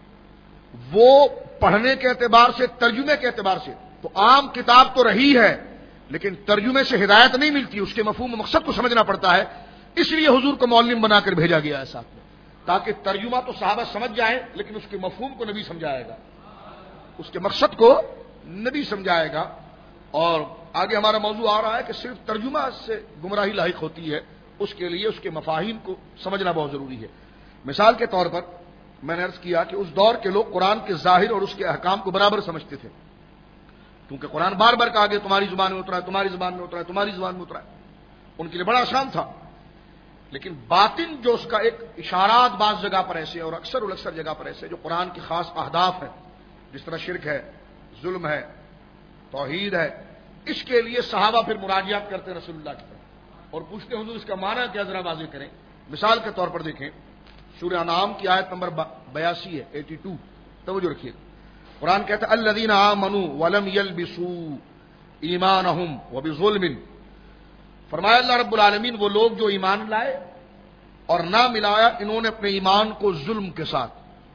وہ پڑھنے کے اعتبار سے، ترجمے کے اعتبار سے تو عام کتاب تو رہی ہے، لیکن ترجمے سے ہدایت نہیں ملتی، اس کے مفہوم و مقصد کو سمجھنا پڑتا ہے، اس لیے حضور کو معلم بنا کر بھیجا گیا ہے ساتھ میں، تاکہ ترجمہ تو صحابہ سمجھ جائیں لیکن اس کے مفہوم کو نبی سمجھائے گا، اس کے مقصد کو نبی سمجھائے گا۔ اور آگے ہمارا موضوع آ رہا ہے کہ صرف ترجمہ سے گمراہی لاحق ہوتی ہے، اس کے لیے اس کے مفاہیم کو سمجھنا بہت ضروری ہے۔ مثال کے طور پر میں نے عرض کیا کہ اس دور کے لوگ قرآن کے ظاہر اور اس کے احکام کو برابر سمجھتے تھے، کیونکہ قرآن بار بار کہا کہ تمہاری زبان میں اترا ہے، تمہاری زبان میں اترا ہے، تمہاری زبان میں اترا ہے، ان کے لیے بڑا آسان تھا، لیکن باطن جو اس کا ایک اشارات بعض جگہ پر ایسے اور اکثر اکثر جگہ پر ایسے جو قرآن کے خاص اہداف ہیں، جس طرح شرک ہے، ظلم ہے، توحید ہے، اس کے لیے صحابہ پھر مراجعات کرتے ہیں رسول اللہ کی طرف اور پوچھتے ہیں حضور اس کا معنی کیا، ذرا واضح کریں۔ مثال کے طور پر دیکھیں سورہ انعام کی آیت نمبر بیاسی ہے، ایٹی ٹو، توجہ رکھیے، قرآن کہتا ہے الذین آمنوا ولم یلبسوا ایمانہم وبظلم، فرمایا اللہ رب العالمین وہ لوگ جو ایمان لائے اور نہ ملایا انہوں نے اپنے ایمان کو ظلم کے ساتھ،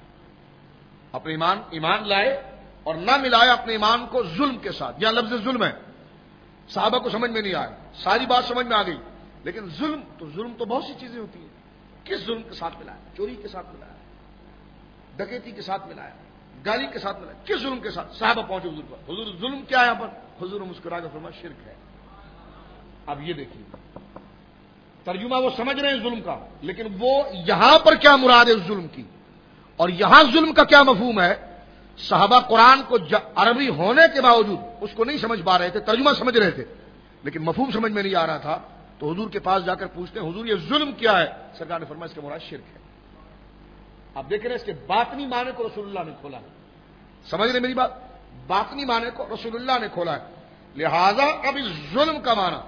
اپنے ایمان ایمان لائے اور نہ ملایا اپنے ایمان کو ظلم کے ساتھ، یہاں لفظ ظلم ہے، صحابہ کو سمجھ میں نہیں آیا، ساری بات سمجھ میں آ گئی، لیکن ظلم تو ظلم تو بہت سی چیزیں ہوتی ہیں، کس ظلم کے ساتھ ملایا؟ چوری کے ساتھ ملایا، ڈکیتی کے ساتھ ملایا، گالی کے ساتھ ملایا، کس ظلم کے ساتھ؟ صحابہ پہنچے حضور پر، حضور ظلم کیا ہے یہاں پر؟ حضور مسکرا کر فرمایا شرک ہے۔ اب یہ دیکھیے ترجمہ وہ سمجھ رہے ہیں ظلم کا، لیکن وہ یہاں پر کیا مراد ہے ظلم کی، اور یہاں ظلم کا کیا مفہوم ہے؟ صحابہ قرآن کو عربی ہونے کے باوجود اس کو نہیں سمجھ پا رہے تھے، ترجمہ سمجھ رہے تھے لیکن مفہوم سمجھ میں نہیں آ رہا تھا، تو حضور کے پاس جا کر پوچھتے ہیں حضور یہ ظلم کیا ہے؟ سرکار نے فرمایا اس کے مراد شرک ہے۔ آپ دیکھ رہے ہیں اس کے باطنی معنی کو رسول اللہ نے کھولا ہے، سمجھ رہے میری بات؟ باطنی معنی کو رسول اللہ نے کھولا ہے، لہذا اب اس ظلم کا معنی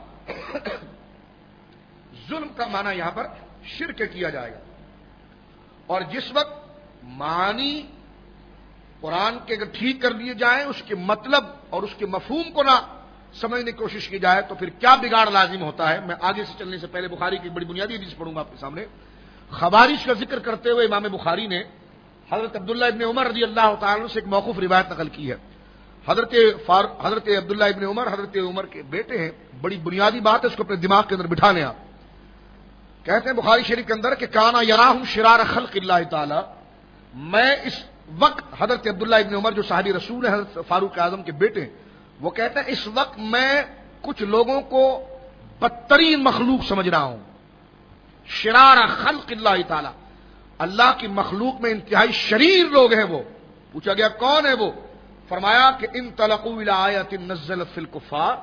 ظلم کا معنی یہاں پر شرک کیا جائے گا، اور جس وقت معنی قرآن کے اگر ٹھیک کر دیے جائیں، اس کے مطلب اور اس کے مفہوم کو نہ سمجھنے کی کوشش کی جائے تو پھر کیا بگاڑ لازم ہوتا ہے. میں آگے سے چلنے سے پہلے بخاری کی بڑی بنیادی حدیث پڑھوں گا آپ کے سامنے. خوارج کا ذکر کرتے ہوئے امام بخاری نے حضرت عبداللہ ابن عمر رضی اللہ تعالیٰ سے ایک موقوف روایت نقل کی ہے. حضرت فار... حضرت عبداللہ ابن عمر حضرت عمر کے بیٹے ہیں. بڑی بنیادی بات ہے، اس کو اپنے دماغ کے اندر بٹھا لیں آپ. کہتے ہیں بخاری شریف کے اندر کہ کانا یراہم شرار خلق اللہ تعالی، میں اس وقت حضرت عبداللہ ابن عمر جو صحابی رسول ہیں، حضرت فاروق اعظم کے بیٹے ہیں، وہ کہتے ہیں اس وقت میں کچھ لوگوں کو بدترین مخلوق سمجھ رہا ہوں. شرار خلق اللہ تعالی، اللہ کی مخلوق میں انتہائی شریر لوگ ہیں وہ. پوچھا گیا کون ہے وہ؟ فرمایا کہ ان تلقوا الی آیۃ نزلت فی الکفار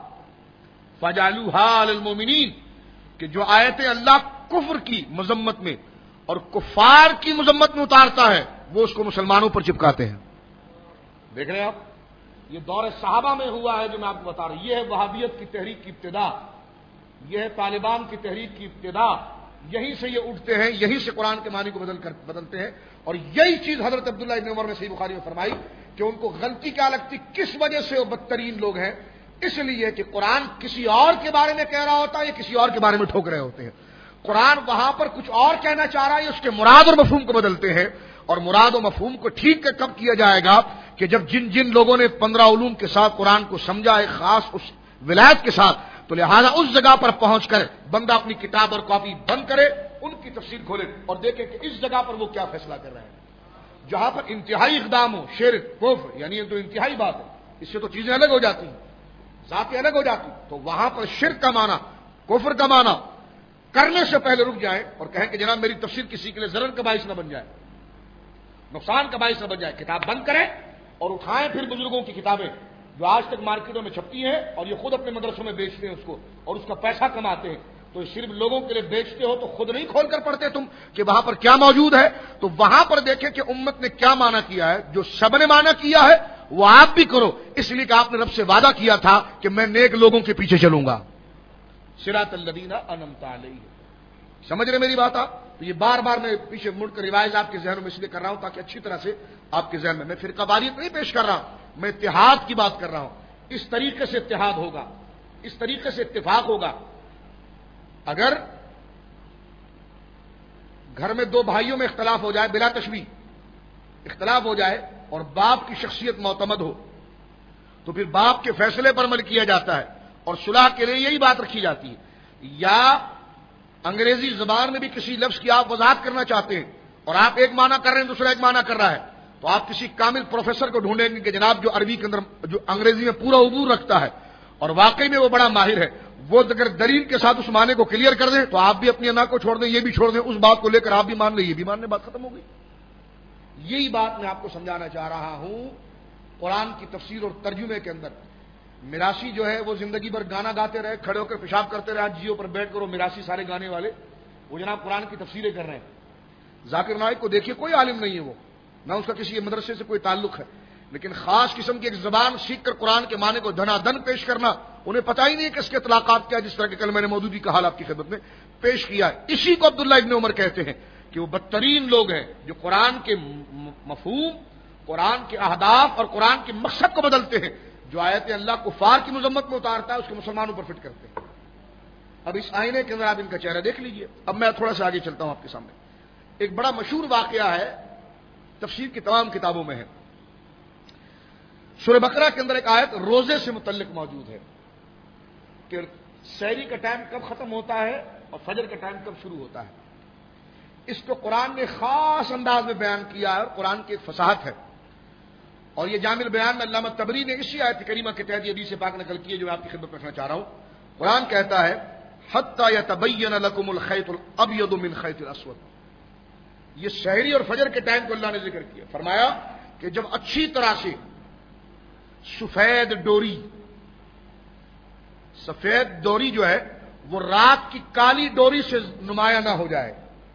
فجعلوها للمؤمنین، کہ جو آیتیں اللہ کفر کی مذمت میں اور کفار کی مذمت میں اتارتا ہے وہ اس کو مسلمانوں پر چپکاتے ہیں. دیکھ رہے ہیں آپ، یہ دور صحابہ میں ہوا ہے جو میں آپ کو بتا رہا ہوں. یہ ہے وہابیت کی تحریک کی ابتدا، یہ ہے طالبان کی تحریک کی ابتدا. یہیں سے یہ اٹھتے ہیں، یہیں سے قرآن کے معنی کو بدل کر بدلتے ہیں. اور یہی چیز حضرت عبداللہ ابن عمر نے صحیح بخاری میں فرمائی کہ ان کو غلطی کیا لگتی، کس وجہ سے وہ بدترین لوگ ہیں. اس لیے کہ قرآن کسی اور کے بارے میں کہہ رہا ہوتا ہے یا کسی اور کے بارے میں ٹھوک رہے ہوتے ہیں. قرآن وہاں پر کچھ اور کہنا چاہ رہا ہے، اس کے مراد اور مفہوم کو بدلتے ہیں. اور مراد و مفہوم کو ٹھیک کب کیا جائے گا کہ جب جن جن لوگوں نے پندرہ علوم کے ساتھ قرآن کو سمجھا ہے، خاص اس ولایت کے ساتھ، تو لہذا اس جگہ پر پہنچ کر بندہ اپنی کتاب اور کاپی بند کرے، ان کی تفسیر کھولے اور دیکھے کہ اس جگہ پر وہ کیا فیصلہ کر رہے ہیں. جہاں پر انتہائی اقدام ہو، شرک کفر، یعنی یہ تو انتہائی بات ہے، اس سے تو چیزیں الگ ہو جاتی ہیں، ذاتیں الگ ہو جاتی، تو وہاں پر شرک کا معنی، کفر کا معنی کرنے سے پہلے رک جائیں اور کہیں کہ جناب میری تفسیر کسی کے لیے ضرر کا باعث نہ بن جائے، نقصان کا باعث نہ بن جائے. کتاب بند کریں اور اٹھائیں پھر بزرگوں کی کتابیں جو آج تک مارکیٹوں میں چھپتی ہیں اور یہ خود اپنے مدرسوں میں بیچتے ہیں اس کو اور اس کا پیسہ کماتے ہیں. تو صرف لوگوں کے لیے بیچتے ہو تو خود نہیں کھول کر پڑھتے تم کہ وہاں پر کیا موجود ہے. تو وہاں پر دیکھیں کہ امت نے کیا معنی کیا ہے، جو سب نے معنی کیا ہے وہ آپ بھی کرو، اس لیے کہ آپ نے رب سے وعدہ کیا تھا کہ میں نیک لوگوں کے پیچھے چلوں گا. صراط الذین انعمت علیہم. سمجھ رہے میری بات آپ؟ تو یہ بار بار میں پیچھے مڑ کر ریوائز آپ کے ذہنوں میں اس لیے کر رہا ہوں تاکہ اچھی طرح سے آپ کے ذہن میں، میں فرقہ واریت نہیں پیش کر رہا ہوں، میں اتحاد کی بات کر رہا ہوں. اس طریقے سے اتحاد ہوگا، اس طریقے سے اتفاق ہوگا. اگر گھر میں دو بھائیوں میں اختلاف ہو جائے، بلا تشبیہ اختلاف ہو جائے اور باپ کی شخصیت معتمد ہو تو پھر باپ کے فیصلے پر عمل کیا جاتا ہے اور صلح کے لیے یہی بات رکھی جاتی ہے. یا انگریزی زبان میں بھی کسی لفظ کی آپ وضاحت کرنا چاہتے ہیں اور آپ ایک معنی کر رہے ہیں دوسرا ایک معنی کر رہا ہے، تو آپ کسی کامل پروفیسر کو ڈھونڈیں گے کہ جناب جو عربی کے اندر جو انگریزی میں پورا عبور رکھتا ہے اور واقعی میں وہ بڑا ماہر ہے، وہ اگر دلیل کے ساتھ اس معنی کو کلیئر کر دیں تو آپ بھی اپنی انا کو چھوڑ دیں، یہ بھی چھوڑ دیں، اس بات کو لے کر آپ بھی مان لیں، یہ بھی مان لیں، بات ختم ہو گئی. یہی بات میں آپ کو سمجھانا چاہ رہا ہوں. قرآن کی تفسیر اور ترجمے کے اندر میراثی جو ہے وہ زندگی بھر گانا گاتے رہے، کھڑے ہو کر پیشاب کرتے رہے، جیو پر بیٹھ کر وہ میراثی سارے گانے والے وہ جناب قرآن کی تفسیریں کر رہے ہیں. ذاکر نائک کو دیکھیے، کوئی عالم نہیں ہے وہ، نہ اس کا کسی مدرسے سے کوئی تعلق ہے، لیکن خاص قسم کی ایک زبان سیکھ کر قرآن کے معنی کو دھنا دھن پیش کرنا، انہیں پتہ ہی نہیں کہ اس کے اطلاقات کیا، جس طرح کہ کل میں نے مودودی کا حال آپ کی خدمت میں پیش کیا ہے. اسی کو عبداللہ ابن عمر کہتے ہیں کہ وہ بدترین لوگ ہیں جو قرآن کے مفہوم، قرآن کے اہداف اور قرآن کے مقصد کو بدلتے ہیں. جو آیت اللہ کفار کی مذمت میں اتارتا ہے اس کو مسلمانوں پر فٹ کرتے ہیں. اب اس آئینے کے اندر آپ ان کا چہرہ دیکھ لیجئے. اب میں تھوڑا سا آگے چلتا ہوں آپ کے سامنے. ایک بڑا مشہور واقعہ ہے، تفسیر کی تمام کتابوں میں ہے. سورہ بقرہ کے اندر ایک آیت روزے سے متعلق موجود ہے کہ سحری کا ٹائم کب ختم ہوتا ہے اور فجر کا ٹائم کب شروع ہوتا ہے. اس کو قرآن نے خاص انداز میں بیان کیا ہے اور قرآن کی ایک فصاحت ہے. اور یہ جامع البیان میں علامہ طبری نے اسی آیت کریمہ کے تحت حدیث پاک نقل کی ہے جو میں آپ کی خدمت میں رکھنا چاہ رہا ہوں. قرآن کہتا ہے حتی یتبین لکم الخیط الابیض من خیط الاسود. یہ سحری اور فجر کے ٹائم کو اللہ نے ذکر کیا، فرمایا کہ جب اچھی طرح سے سفید ڈوری سفید ڈوری جو ہے وہ رات کی کالی ڈوری سے نمایاں نہ ہو جائے.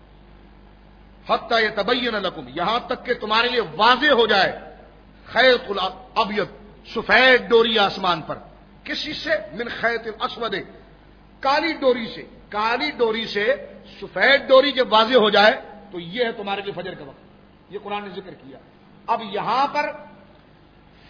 حتی یتبین لکم، یہاں تک کہ تمہارے لیے واضح ہو جائے خیط الابیض، سفید ڈوری آسمان پر. کسی سے؟ من خیط الاسود، کالی ڈوری سے. کالی ڈوری سے سفید ڈوری جب واضح ہو جائے تو یہ ہے تمہارے لیے فجر کا وقت. یہ قرآن نے ذکر کیا. اب یہاں پر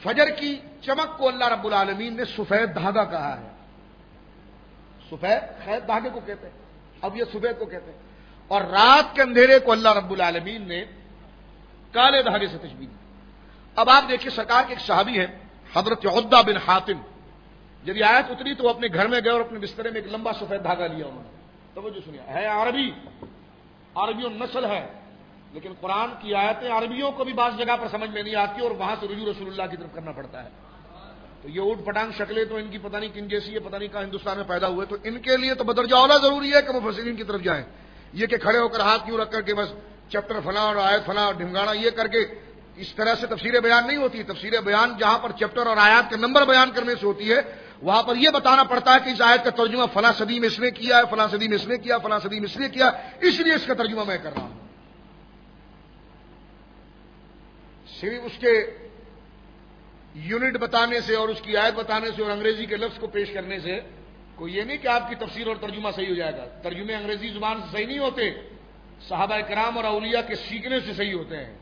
فجر کی چمک کو اللہ رب العالمین نے سفید دھاگا کہا ہے. سفید خیر دھاگے کو کہتے ہیں, اب یہ سفید کو کہتے ہیں. اور رات کے اندھیرے کو اللہ رب العالمین نے کالے دھاگے سے تشبیہ دی. اب آپ دیکھیے سرکار کے ایک صحابی ہے حضرت عدہ بن حاتم, جب یہ آیت اتری تو وہ اپنے گھر میں گئے اور اپنے بسترے میں ایک لمبا سفید دھاگا لیا انہوں نے. توجہ سنیے, ہے عربی, عربیوں نسل ہے, لیکن قرآن کی آیتیں عربیوں کو بھی بعض جگہ پر سمجھ میں نہیں آتی اور وہاں سے رجوع رسول اللہ کی طرف کرنا پڑتا ہے. تو یہ اوٹ پٹانگ شکلیں تو ان کی پتہ نہیں کن جیسی ہے, پتہ نہیں کہاں ہندوستان میں پیدا ہوئے, تو ان کے لیے تو بدرجہ اولا ضروری ہے کہ مفسرین کی طرف جائیں. یہ کہ کھڑے ہو کر ہاتھ کیوں رکھ کر کے بس چیپٹر فلاں اور آیت فلاں اور ڈھمگانا یہ کر کے اس طرح سے تفسیر بیان نہیں ہوتی. تفسیر بیان جہاں پر چیپٹر اور آیات کے نمبر بیان کرنے سے ہوتی ہے, وہاں پر یہ بتانا پڑتا ہے کہ اس آیت کا ترجمہ فلاں صدی میں اس نے کیا ہے, فلاں صدی میں اس نے کیا, فلاں صدی میں اس نے کیا, اس لیے اس کا ترجمہ میں کر رہا ہوں. صرف اس کے یونٹ بتانے سے اور اس کی آیت بتانے سے اور انگریزی کے لفظ کو پیش کرنے سے کوئی یہ نہیں کہ آپ کی تفسیر اور ترجمہ صحیح ہو جائے گا. ترجمے انگریزی زبان سے صحیح نہیں ہوتے, صحابہ کرام اور اولیاء کے سیکھنے سے صحیح ہوتے ہیں.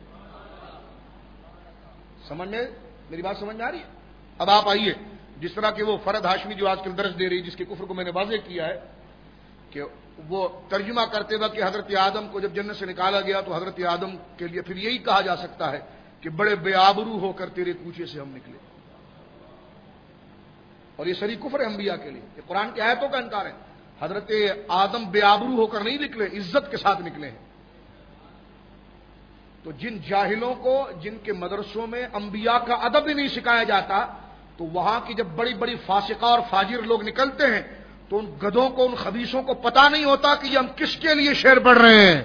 سمجھ میں میری بات سمجھ میں آ رہی ہے؟ اب آپ آئیے, جس طرح کہ وہ فرد ہاشمی جو آج کل درس دے رہی, جس کے کفر کو میں نے واضح کیا ہے کہ وہ ترجمہ کرتے وقت کہ حضرت آدم کو جب جنت سے نکالا گیا تو حضرت آدم کے لیے پھر یہی کہا جا سکتا ہے کہ بڑے بے آبرو ہو کر تیرے کوچے سے ہم نکلے. اور یہ سری کفر ہے انبیاء کے لیے, یہ قرآن کی آیتوں کا انکار ہے. حضرت آدم بے آبرو ہو کر نہیں نکلے, عزت کے ساتھ نکلے ہیں. تو جن جاہلوں کو جن کے مدرسوں میں انبیاء کا ادب بھی نہیں سکھایا جاتا, تو وہاں کی جب بڑی بڑی فاسقہ اور فاجر لوگ نکلتے ہیں تو ان گدھوں کو, ان خبیثوں کو پتہ نہیں ہوتا کہ یہ ہم کس کے لیے شعر پڑھ رہے ہیں.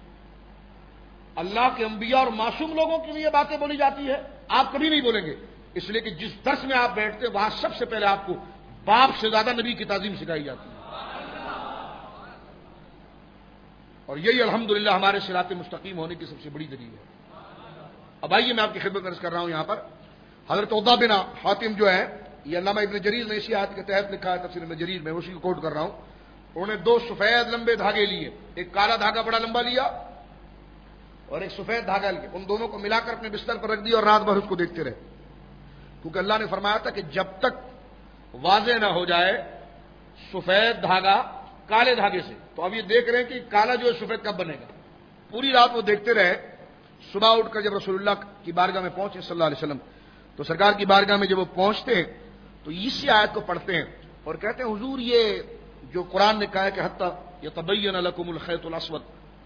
اللہ کے انبیاء اور معصوم لوگوں کے لیے باتیں بولی جاتی ہے, آپ کبھی نہیں بولیں گے, اس لیے کہ جس درس میں آپ بیٹھتے ہیں وہاں سب سے پہلے آپ کو باپ سے زیادہ نبی کی تعظیم سکھائی جاتی ہے. اور یہی الحمدللہ ہمارے صراط مستقیم ہونے کی سب سے بڑی دلیل ہے. اب آئیے میں آپ کی خدمت عرض کر رہا ہوں یہاں پر حضرت عدہ بن حاتم جو ہے, یہ علامہ ابن جریر نے اسی آیت کے تحت لکھا ہے تفسیر ابن جریر میں, اسی کو کوٹ کر رہا ہوں. انہوں نے دو سفید لمبے دھاگے لیے, ایک کالا دھاگا بڑا لمبا لیا اور ایک سفید دھاگا لیا, ان دونوں کو ملا کر اپنے بستر پر رکھ دیا اور رات بھر اس کو دیکھتے رہے. کیونکہ اللہ نے فرمایا تھا کہ جب تک واضح نہ ہو جائے سفید دھاگا کالے دھاگے سے, تو اب یہ دیکھ رہے ہیں کہ کالا جو ہے سفید کب بنے گا. پوری رات وہ دیکھتے رہے. صبح اٹھ کر جب رسول اللہ کی بارگاہ میں پہنچے صلی اللہ علیہ وسلم, تو سرکار کی بارگاہ میں جب وہ پہنچتے ہیں تو اسی آیت کو پڑھتے ہیں اور کہتے ہیں حضور یہ جو قرآن نے کہا ہے کہ حتی یتبین لکم الخیط الاسود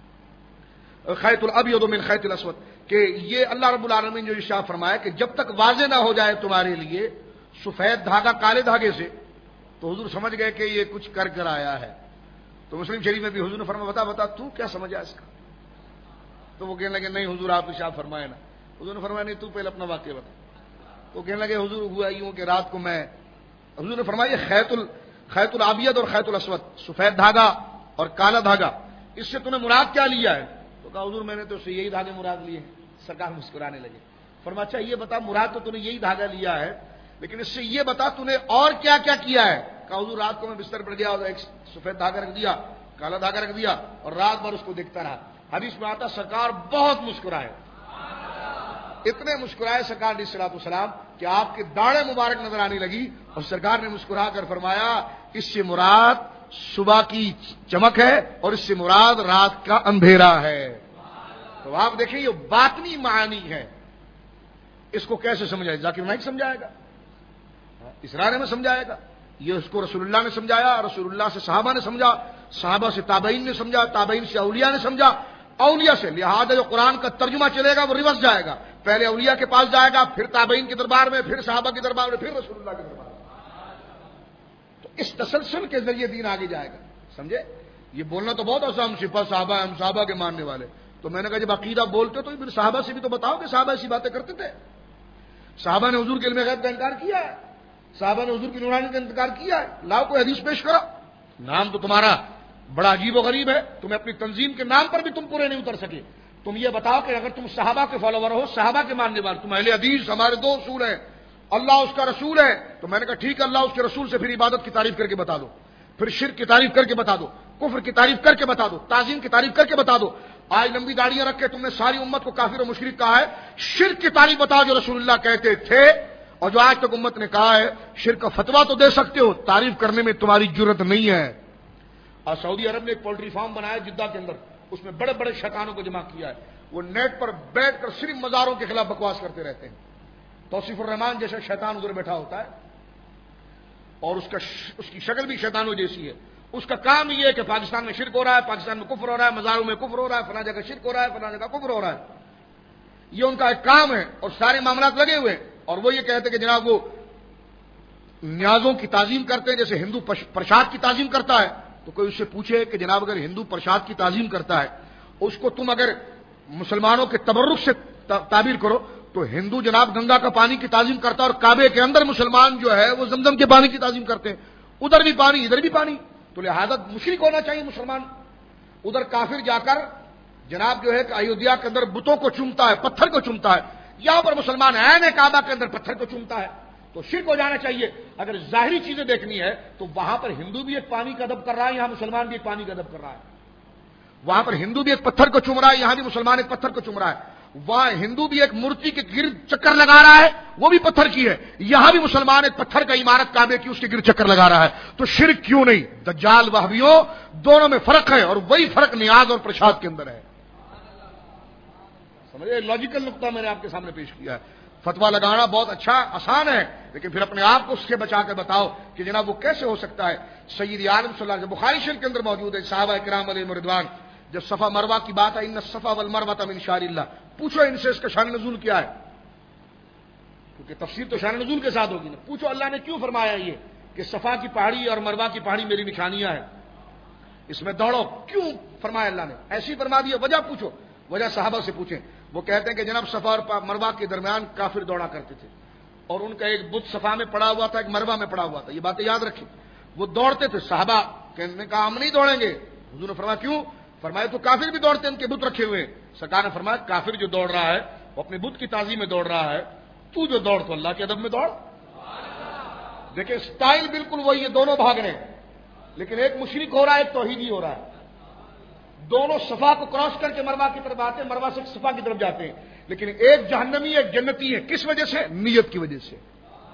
خیط الابیض من خیط الاسود, کہ یہ اللہ رب العالمین جو ارشاد فرمایا کہ جب تک واضح نہ ہو جائے تمہارے لیے سفید دھاگا کالے دھاگے سے, تو حضور سمجھ گئے کہ یہ کچھ کر کر آیا ہے. تو مسلم شریف میں بھی حضور نے فرمایا بتا بتا تو کیا سمجھا اس کا. تو وہ کہنے لگے نہیں حضور آپ ارشاد فرمائے نا. حضور نے فرمایا نہیں تو پہلے اپنا واقعہ بتا. تو کہنے لگے حضور ہوا یوں کہ رات کو میں, حضور نے فرمایا خیط ال خیط الابیض اور خیط الاسود, سفید دھاگا اور کالا دھاگا, اس سے تم نے مراد کیا لیا ہے؟ تو کہا حضور میں نے تو اس سے یہی دھاگے مراد لیے ہیں. سرکار مسکرانے لگے. فرمایا اچھا یہ بتا مراد تو تم نے یہی دھاگا لیا ہے, لیکن اس سے یہ بتا تو نے اور کیا کیا کیا ہے؟ کہا حضور رات کو میں بستر پر گیا اور ایک سفید دھاگا رکھ دیا, کالا دھاگا رکھ دیا اور رات بھر اس کو دیکھتا رہا. حدیث میں آتا سرکار بہت مسکرائے, اتنے مسکرائے سرکار علیہ الصلوۃ والسلام کہ آپ کے داڑھیں مبارک نظر آنے لگی, اور سرکار نے مسکرا کر فرمایا اس سے مراد صبح کی چمک ہے اور اس سے مراد رات کا اندھیرا ہے. تو آپ دیکھیں یہ باطنی معانی ہے, اس کو کیسے سمجھائے؟ ذاکر نائک سمجھائے گا, اسرار میں سمجھائے گا, یہ اس کو رسول اللہ نے سمجھایا, رسول اللہ سے صحابہ نے سمجھا, صحابہ سے تابعین نے سمجھا, تابعین سے اولیاء نے سمجھا, اولیاء سے. لہذا جو قرآن کا ترجمہ چلے گا وہ ریورس جائے گا, پہلے اولیاء کے پاس جائے گا, پھر تابعین کے دربار میں, پھر صحابہ کے دربار میں, پھر رسول اللہ کے دربار میں. تو اس تسلسل کے ذریعے دین آگے جائے گا. سمجھے؟ یہ بولنا تو بہت آسان, صفا صحابہ ہم صحابہ کے ماننے والے. تو میں نے کہا جب عقیدہ بولتے تو پھر صحابہ سے بھی تو بتاؤ کہ صحابہ ایسی باتیں کرتے تھے. صحابہ نے حضور کے علم غیب کا انکار کیا ہے, صحابہ نے حضور کی نورانی کا انکار کیا ہے. لاؤ کوئی حدیث پیش کرو. نام تو تمہارا بڑا عجیب و غریب ہے, تمہیں اپنی تنظیم کے نام پر بھی تم پورے نہیں اتر سکے. تم یہ بتاؤ کہ اگر تم صحابہ کے فالوور ہو, صحابہ کے ماننے والے, تم اہل حدیث, ہمارے دو اصول ہیں, اللہ اس کا رسول ہے. تو میں نے کہا ٹھیک ہے, اللہ اس کے رسول سے پھر عبادت کی تعریف کر کے بتا دو, پھر شرک کی تعریف کر کے بتا دو, کفر کی تعریف کر کے بتا دو, تعظیم کی تعریف کر کے بتا دو. آج لمبی داڑیاں رکھ کے تم نے ساری امت کو کافر و مشرک کہا ہے. شرک کی تعریف بتاؤ جو رسول اللہ کہتے تھے اور جو آج تک امت نے کہا ہے شرک کا فتوا تو دے سکتے ہو، تعریف کرنے میں تمہاری جرت نہیں ہے۔ اور سعودی عرب نے ایک پولٹری فارم بنایا جدہ کے اندر، اس میں بڑے بڑے شیطانوں کو جمع کیا ہے، وہ نیٹ پر بیٹھ کر صرف مزاروں کے خلاف بکواس کرتے رہتے ہیں۔ توصیف الرحمان جیسا شیطان ادھر بیٹھا ہوتا ہے اور اس کا ش... اس کی شکل بھی شیطانوں جیسی ہے۔ اس کا کام یہ ہے کہ پاکستان میں شرک ہو رہا ہے، پاکستان میں کفر ہو رہا ہے، مزاروں میں کفر ہو رہا ہے، فلاں جگہ شرک ہو رہا ہے، فلاں جگہ کفر ہو رہا ہے۔ یہ ان کا ایک کام ہے اور سارے معاملات لگے ہوئے، اور وہ یہ کہتے کہ جناب وہ نیازوں کی تعظیم کرتے ہیں جیسے ہندو پرشاد کی تعظیم کرتا ہے۔ تو کوئی اس سے پوچھے کہ جناب اگر ہندو پرشاد کی تعظیم کرتا ہے، اس کو تم اگر مسلمانوں کے تبرک سے تعبیر کرو تو ہندو جناب گنگا کا پانی کی تعظیم کرتا ہے اور کعبے کے اندر مسلمان جو ہے وہ زمزم کے پانی کی تعظیم کرتے ہیں، ادھر بھی پانی ادھر بھی پانی، تو لہذا مشرک ہونا چاہیے مسلمان۔ ادھر کافر جا کر جناب جو ہے کہ ایودھیا کے اندر بتوں کو چومتا ہے، پتھر کو چومتا ہے، یہاں پر مسلمان عین کعبہ کے اندر پتھر کو چومتا ہے، تو شرک ہو جانا چاہیے۔ اگر ظاہری چیزیں دیکھنی ہے تو وہاں پر ہندو بھی ایک پانی کا ادب کر رہا ہے، یہاں مسلمان بھی ایک پانی کا ادب کر رہا ہے۔ وہاں پر ہندو بھی ایک پتھر کو چوم رہا ہے، یہاں بھی مسلمان ایک پتھر کو چوم رہا ہے۔ وہاں ہندو بھی ایک مورتی کے گرد چکر لگا رہا ہے، وہ بھی پتھر کی ہے، یہاں بھی مسلمان ایک پتھر کا عمارت کعبے کی اس کے گرد چکر لگا رہا ہے۔ تو شرک کیوں نہیں؟ دجال وہابیوں دونوں میں فرق ہے، اور وہی فرق نیاز اور پرشاد کے اندر ہے۔ سمجھے؟ لاجیکل نقطہ میں نے آپ کے سامنے پیش کیا ہے۔ فتوا لگانا بہت اچھا آسان ہے، لیکن پھر اپنے آپ کو اس سے بچا کر بتاؤ کہ جناب وہ کیسے ہو سکتا ہے۔ سید عالم صلی اللہ علیہ وسلم بخاری شریف کے اندر موجود ہے، صحابہ کرام علیہم رضوان جب صفا مروہ کی بات ہے، ان الصفا والمروہ من شعائر اللہ، پوچھو ان سے اس کا شان نزول کیا ہے، کیونکہ تفسیر تو شان نزول کے ساتھ ہوگی نا۔ پوچھو اللہ نے کیوں فرمایا یہ کہ صفا کی پہاڑی اور مروہ کی پہاڑی میری نشانیاں ہیں، اس میں دوڑو، کیوں فرمایا اللہ نے؟ ایسی فرما دیا، وجہ پوچھو، وجہ صحابہ سے پوچھیں۔ وہ کہتے ہیں کہ جناب صفا اور مروہ کے درمیان کافر دوڑا کرتے تھے، اور ان کا ایک بت صفا میں پڑا ہوا تھا، ایک مروہ میں پڑا ہوا تھا، یہ باتیں یاد رکھیں۔ وہ دوڑتے تھے، صحابہ کہنے کہا ہم نہیں دوڑیں گے، حضور نے فرمایا کیوں؟ فرمایا تو کافر بھی دوڑتے ہیں، ان کے بت رکھے ہوئے۔ سرکار نے فرمایا کافر جو دوڑ رہا ہے وہ اپنے بت کی تعظیم میں دوڑ رہا ہے، تو جو دوڑ تو اللہ کے ادب میں دوڑ۔ دیکھیں سٹائل بالکل وہی ہے، دونوں بھاگ رہے ہیں، لیکن ایک مشرک ہو رہا ہے، ایک توحیدی ہو رہا ہے۔ دونوں صفا کو کراس کر کے مروہ کی طرف آتے ہیں، مروہ سے صفا کی طرف جاتے ہیں، لیکن ایک جہنمی ایک جنتی ہے، کس وجہ سے؟ نیت کی وجہ سے۔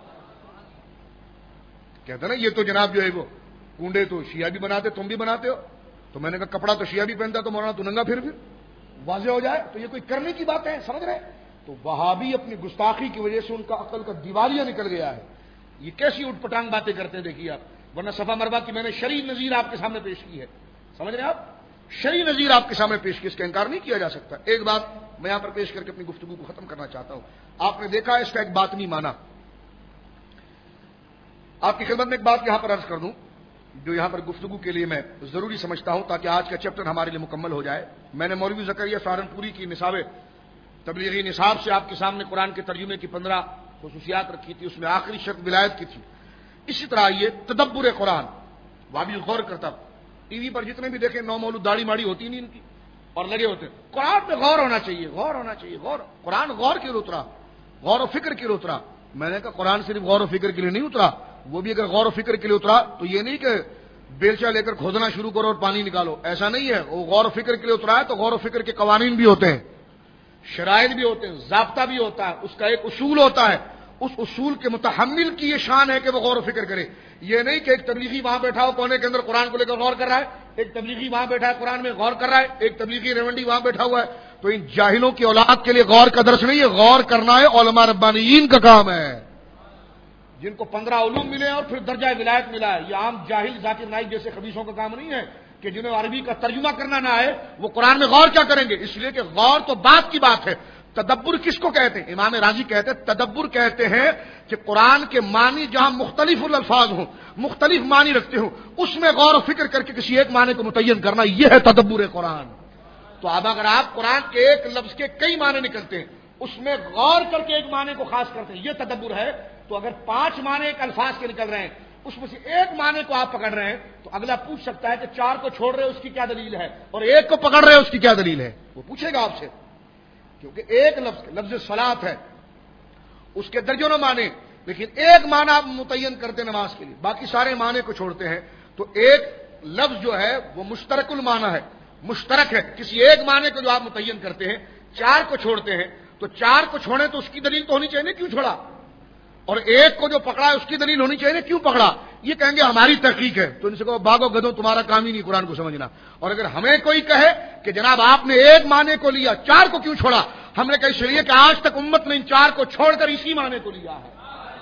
کہتے نا یہ تو جناب جو ہے وہ کنڈے تو شیعہ بھی بناتے، تم بھی بناتے ہو، تو میں نے کہا کپڑا تو شیعہ بھی پہنتا تو مولانا تو ننگا پھر پھر واضح ہو جائے، تو یہ کوئی کرنے کی بات ہے، سمجھ رہے؟ تو وہابی اپنی گستاخی کی وجہ سے ان کا عقل کا دیوالیہ نکل گیا ہے۔ یہ کیسی اٹھ پٹانگ باتیں کرتے ہیں دیکھیے آپ، ورنہ صفا مروہ کی میں نے شرعی نظیر آپ کے سامنے پیش کی ہے، سمجھ رہے ہیں آپ؟ شرعی نظیر آپ کے سامنے پیش کی، اس کا انکار نہیں کیا جا سکتا۔ ایک بات میں یہاں پر پیش کر کے اپنی گفتگو کو ختم کرنا چاہتا ہوں۔ آپ نے دیکھا اس کا ایک باطنی معنی، آپ کی خدمت میں ایک بات یہاں پر عرض کر دوں جو یہاں پر گفتگو کے لیے میں ضروری سمجھتا ہوں تاکہ آج کا چیپٹر ہمارے لیے مکمل ہو جائے۔ میں نے مولوی زکریا سہارنپوری کی نصاب تبلیغی نصاب سے آپ کے سامنے قرآن کے ترجمے کی پندرہ خصوصیات رکھی تھی، اس میں آخری شرط ولایت کی تھی۔ اسی طرح یہ تدبر قرآن، وابی غور کرتا، ٹی وی پر جتنے بھی دیکھیں نو مولود داڑھی ماڑی ہوتی نہیں ان کی اور لگے ہوتے ہیں، قرآن پہ غور ہونا چاہیے، غور ہونا چاہیے، غور۔ قرآن غور کے لیے اترا، غور و فکر کے لیے اترا۔ میں نے کہا قرآن صرف غور و فکر کے لیے نہیں اترا، وہ بھی اگر غور و فکر کے لیے اترا تو یہ نہیں کہ بیلچا لے کر کھودنا شروع کرو اور پانی نکالو، ایسا نہیں ہے۔ وہ غور و فکر کے لیے اترا ہے تو غور و فکر کے قوانین بھی ہوتے ہیں، شرائط بھی ہوتے ہیں، ضابطہ بھی ہوتا ہے، اس کا ایک اصول ہوتا ہے، اس اصول کے متحمل کی یہ شان ہے کہ وہ غور و فکر کرے۔ یہ نہیں کہ ایک تبلیغی وہاں بیٹھا ہو کونے کے اندر قرآن کو لے کر غور کر رہا ہے، ایک تبلیغی وہاں بیٹھا ہے قرآن میں غور کر رہا ہے، ایک تبلیغی ریونڈی وہاں بیٹھا ہوا ہے، تو ان جاہلوں کی اولاد کے لیے غور کا درس نہیں ہے، غور کرنا ہے علماء ربانیین کا کام ہے، جن کو پندرہ علوم ملے ہیں اور پھر درجہ ولایت ملا ہے۔ یہ عام جاہل ذاکر نائک جیسے خبیثوں کا کام نہیں ہے کہ جنہیں عربی کا ترجمہ کرنا نہ آئے وہ قرآن میں غور کیا کریں گے؟ اس لیے کہ غور تو بات کی بات ہے۔ تدبر کس کو کہتے ہیں؟ امام راضی کہتے ہیں تدبر کہتے ہیں کہ قرآن کے معنی جہاں مختلف الفاظ ہوں، مختلف معنی رکھتے ہوں، اس میں غور و فکر کر کے کسی ایک معنی کو متعین کرنا، یہ ہے تدبر قرآن۔ تو اب اگر آپ قرآن کے ایک لفظ کے کئی معنی نکلتے ہیں، اس میں غور کر کے ایک معنی کو خاص کرتے ہیں، یہ تدبر ہے۔ تو اگر پانچ معنی ایک الفاظ کے نکل رہے ہیں، اس میں سے ایک معنی کو آپ پکڑ رہے ہیں، تو اگلا پوچھ سکتا ہے کہ چار کو چھوڑ رہے اس کی کیا دلیل ہے، اور ایک کو پکڑ رہے اس کی کیا دلیل ہے؟ وہ پوچھے گا آپ سے، کیونکہ ایک لفظ لفظ صلاۃ ہے، اس کے درجنوں معنی، لیکن ایک معنی آپ متعین کرتے نماز کے لیے، باقی سارے معنی کو چھوڑتے ہیں۔ تو ایک لفظ جو ہے وہ مشترک المعنی ہے، مشترک ہے، کسی ایک معنی کو جو آپ متعین کرتے ہیں، چار کو چھوڑتے ہیں، تو چار کو چھوڑیں تو اس کی دلیل تو ہونی چاہیے، کیوں چھوڑا؟ اور ایک کو جو پکڑا ہے اس کی دلیل ہونی چاہیے. کیوں پکڑا؟ یہ کہیں گے ہماری تحقیق ہے. تو ان سے کہو بھاگو گدھو، تمہارا کام ہی نہیں قرآن کو سمجھنا. اور اگر ہمیں کوئی کہے کہ جناب آپ نے ایک معنی کو لیا، چار کو کیوں چھوڑا، ہم نے کہا اس لیے کہ آج تک امت نے ان چار کو چھوڑ کر اسی معنی کو لیا ہے.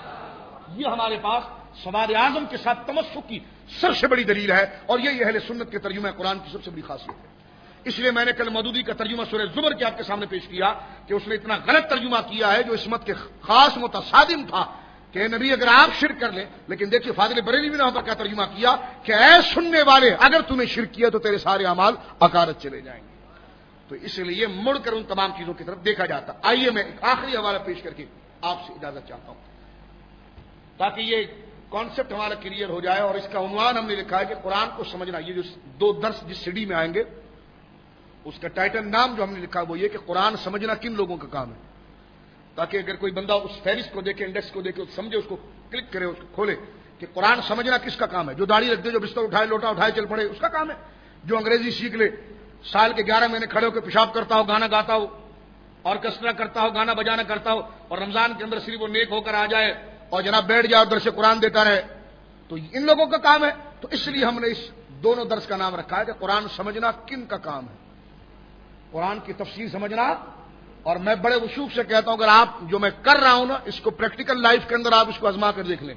یہ ہمارے پاس سواد اعظم کے ساتھ تمسک کی سب سے بڑی دلیل ہے، اور یہی اہل سنت کے ترجمہ قرآن کی سب سے بڑی خاصیت ہے. اس لیے میں نے کل مودودی کا ترجمہ سورہ زمر کے آپ کے سامنے پیش کیا کہ اس نے اتنا غلط ترجمہ کیا ہے جو اسمت کے خاص متصادم تھا کہ نبی اگر آپ شرک کر لیں. لیکن دیکھیے فاضل بریلوی نے وہاں پر کیا ترجمہ کیا کہ اے سننے والے، اگر تم نے شرک کیا تو تیرے سارے اعمال اکارت چلے جائیں گے. تو اس لیے مڑ کر ان تمام چیزوں کی طرف دیکھا جاتا. آئیے میں ایک آخری حوالہ پیش کر کے آپ سے اجازت چاہتا ہوں تاکہ یہ کانسیپٹ ہمارا کلیئر ہو جائے. اور اس کا عنوان ہم نے لکھا ہے کہ قرآن کو سمجھنا. یہ جو دو درس جس سی ڈی میں آئیں گے اس کا ٹائٹل نام جو ہم نے لکھا وہ یہ کہ قرآن سمجھنا کن لوگوں کا کام ہے، تاکہ اگر کوئی بندہ اس فہرست کو دیکھے، انڈیکس کو دیکھے، سمجھے، اس کو کلک کرے، اس کو کھولے کہ قرآن سمجھنا کس کا کام ہے. جو داڑھی رکھ دے، جو بستر اٹھائے، لوٹا اٹھائے چل پڑے، اس کا کام ہے. جو انگریزی سیکھ لے، سال کے گیارہ مہینے کھڑے ہو کے پیشاب کرتا ہو، گانا گاتا ہو، آرکیسٹرا کرتا ہو، گانا بجانا کرتا ہو، اور رمضان کے اندر صرف وہ نیک ہو کر آ جائے اور جناب بیٹھ جائے اور درس قرآن دیتا رہے، تو ان لوگوں کا کام ہے. تو اس لیے ہم نے اس دونوں درس کا نام رکھا ہے کہ قرآن سمجھنا کن کا کام ہے. قرآن کی تفسیر سمجھنا. اور میں بڑے وشوق سے کہتا ہوں اگر آپ جو میں کر رہا ہوں نا اس کو پریکٹیکل لائف کے اندر آپ اس کو آزما کر دیکھ لیں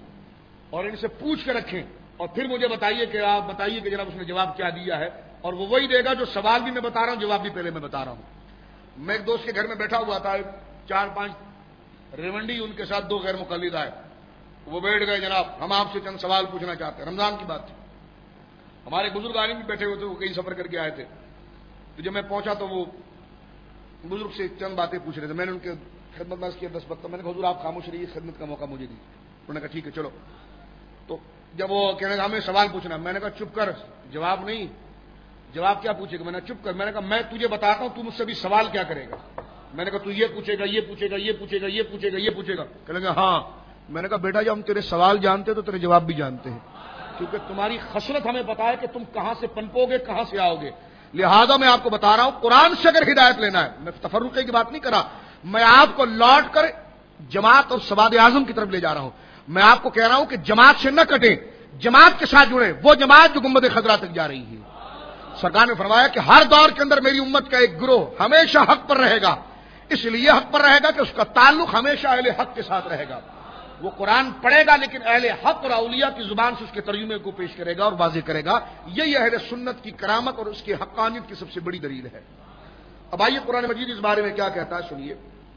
اور ان سے پوچھ کے رکھیں اور پھر مجھے بتائیے کہ آپ بتائیے کہ جناب اس نے جواب کیا دیا ہے. اور وہ وہی دے گا جو سوال بھی میں بتا رہا ہوں، جواب بھی پہلے میں بتا رہا ہوں. میں ایک دوست کے گھر میں بیٹھا ہوا تھا، چار پانچ ریونڈی ان کے ساتھ دو غیر مقلد آئے. وہ بیٹھ گئے، جناب ہم آپ سے چند سوال پوچھنا چاہتے ہیں. رمضان کی بات تھی، ہمارے بزرگ عالم بھی بیٹھے ہوئے تھے، وہ کہیں سفر کر کے آئے تھے. تو جب میں پہنچا تو وہ بزرگ سے چند باتیں پوچھ رہے تھے. میں نے ان کے خدمت میں کیا دس بتا. میں نے کہا حضور آپ خاموش رہیے، خدمت کا موقع مجھے دیجیے. انہوں نے کہا ٹھیک ہے چلو. تو جب وہ کہنے لگا ہمیں سوال پوچھنا، میں نے کہا چپ کر، جواب نہیں. جواب کیا پوچھے گا؟ میں نے چپ کر. میں نے کہا میں تجھے بتاتا ہوں، تو مجھ سے بھی سوال کیا کرے گا. میں نے کہا تو یہ پوچھے گا، یہ پوچھے گا، یہ پوچھے گا، یہ پوچھے گا، یہ پوچھے گا. کہنے لگا ہاں. میں نے کہا بیٹا جب ہم تیرے سوال جانتے تو تیرے جواب بھی جانتے ہیں، کیونکہ تمہاری خصلت ہمیں پتا ہے کہ تم کہاں سے پنپو گے، کہاں سے آؤ گے. لہذا میں آپ کو بتا رہا ہوں قرآن سے اگر ہدایت لینا ہے، میں تفرقے کی بات نہیں کر رہا، میں آپ کو لوٹ کر جماعت اور سواد اعظم کی طرف لے جا رہا ہوں. میں آپ کو کہہ رہا ہوں کہ جماعت سے نہ کٹیں، جماعت کے ساتھ جڑے. وہ جماعت جو گنبد خضرا تک جا رہی ہے. سرکار نے فرمایا کہ ہر دور کے اندر میری امت کا ایک گروہ ہمیشہ حق پر رہے گا. اس لیے حق پر رہے گا کہ اس کا تعلق ہمیشہ اہل حق کے ساتھ رہے گا. وہ قرآن پڑھے گا لیکن اہل حق اور اولیاء کی زبان سے اس کے ترجمے کو پیش کرے گا اور واضح کرے گا. یہی اہل سنت کی کرامت اور اس کی حقانیت کی سب سے بڑی دلیل ہے. اب آئیے قرآن مجید اس بارے میں کیا کہتا ہے سنیے.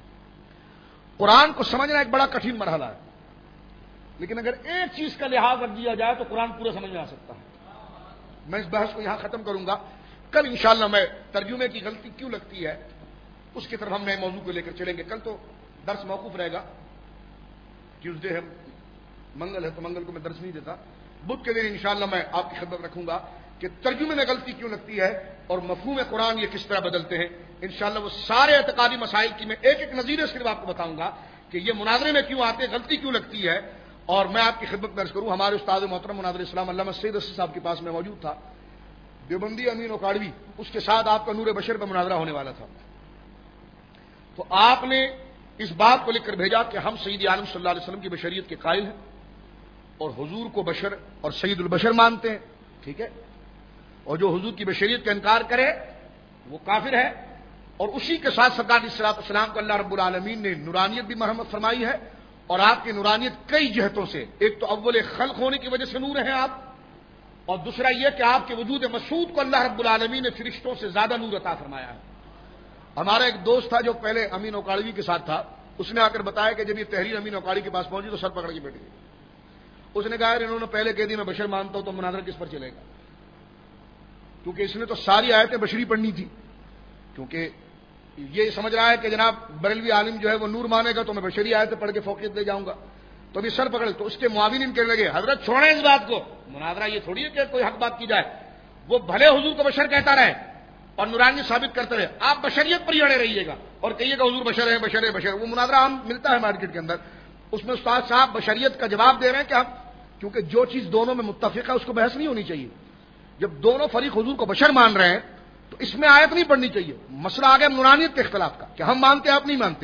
قرآن کو سمجھنا ایک بڑا کٹھن مرحلہ ہے، لیکن اگر ایک چیز کا لحاظ رکھ دیا جائے تو قرآن پورا سمجھ میں آ سکتا ہے. میں اس بحث کو یہاں ختم کروں گا. کل انشاءاللہ میں ترجمے کی غلطی کیوں لگتی ہے اس کی طرف ہم نئے موضوع کو لے کر چلیں گے. کل تو درس موقوف رہے گا، ٹیوزڈے ہے، منگل ہے تو منگل کو میں درس نہیں دیتا. بدھ کے دن انشاءاللہ میں آپ کی خدمت رکھوں گا کہ ترجمے میں غلطی کیوں لگتی ہے اور مفہوم قرآن یہ کس طرح بدلتے ہیں. انشاءاللہ وہ سارے اعتقادی مسائل کی میں ایک ایک نظیر صرف آپ کو بتاؤں گا کہ یہ مناظرے میں کیوں آتے، غلطی کیوں لگتی ہے. اور میں آپ کی خدمت میں عرض کروں، ہمارے استاد محترم مناظر اسلام علامہ سید اسد صاحب کے پاس میں موجود تھا، دیوبندی امین اوکاڑوی، اس کے ساتھ آپ کا نور بشر کا مناظرہ ہونے والا تھا. تو آپ نے اس بات کو لکھ کر بھیجا کہ ہم سید عالم صلی اللہ علیہ وسلم کی بشریت کے قائل ہیں اور حضور کو بشر اور سید البشر مانتے ہیں. ٹھیک ہے، اور جو حضور کی بشریت کا انکار کرے وہ کافر ہے. اور اسی کے ساتھ سرکار علیہ الصلوۃ والسلام کو اللہ رب العالمین نے نورانیت بھی مرحمت فرمائی ہے. اور آپ کی نورانیت کئی جہتوں سے، ایک تو اول خلق ہونے کی وجہ سے نور ہیں آپ، اور دوسرا یہ کہ آپ کے وجود مسعود کو اللہ رب العالمین نے فرشتوں سے زیادہ نور عطا فرمایا ہے. ہمارا ایک دوست تھا جو پہلے امین اوکاڑوی کے ساتھ تھا، اس نے آ کر بتایا کہ جب یہ تحریر امین اوکاڑی کے پاس پہنچی تو سر پکڑ کے بیٹھ گئی. اس نے کہا انہوں نے پہلے کہہ دی میں بشر مانتا ہوں تو مناظرہ کس پر چلے گا، کیونکہ اس نے تو ساری آیتیں بشری پڑھنی تھی. کیونکہ یہ سمجھ رہا ہے کہ جناب بریلوی عالم جو ہے وہ نور مانے گا تو میں بشری آیتیں پڑھ کے فوقیت دے جاؤں گا. تو ابھی سر پکڑے. تو اس کے معاونین کہنے لگے حضرت چھوڑیں اس بات کو، مناظرہ یہ تھوڑی ہے کہ کوئی حق بات کی جائے. وہ بھلے حضور کو بشر کہتا رہے اور نورانی ثابت کرتے رہے، آپ بشریت پر ہی اڑے رہیے گا اور کہیے گا حضور بشر ہے بشر ہے بشر. وہ مناظرہ عام ملتا ہے مارکیٹ کے اندر، اس میں استاد صاحب بشریت کا جواب دے رہے ہیں کہ ہم، کیونکہ جو چیز دونوں میں متفق ہے اس کو بحث نہیں ہونی چاہیے. جب دونوں فریق حضور کو بشر مان رہے ہیں تو اس میں آیت نہیں پڑھنی چاہیے. مسئلہ آ گیا نورانیت کے اختلاف کا کہ ہم مانتے ہیں آپ نہیں مانتے.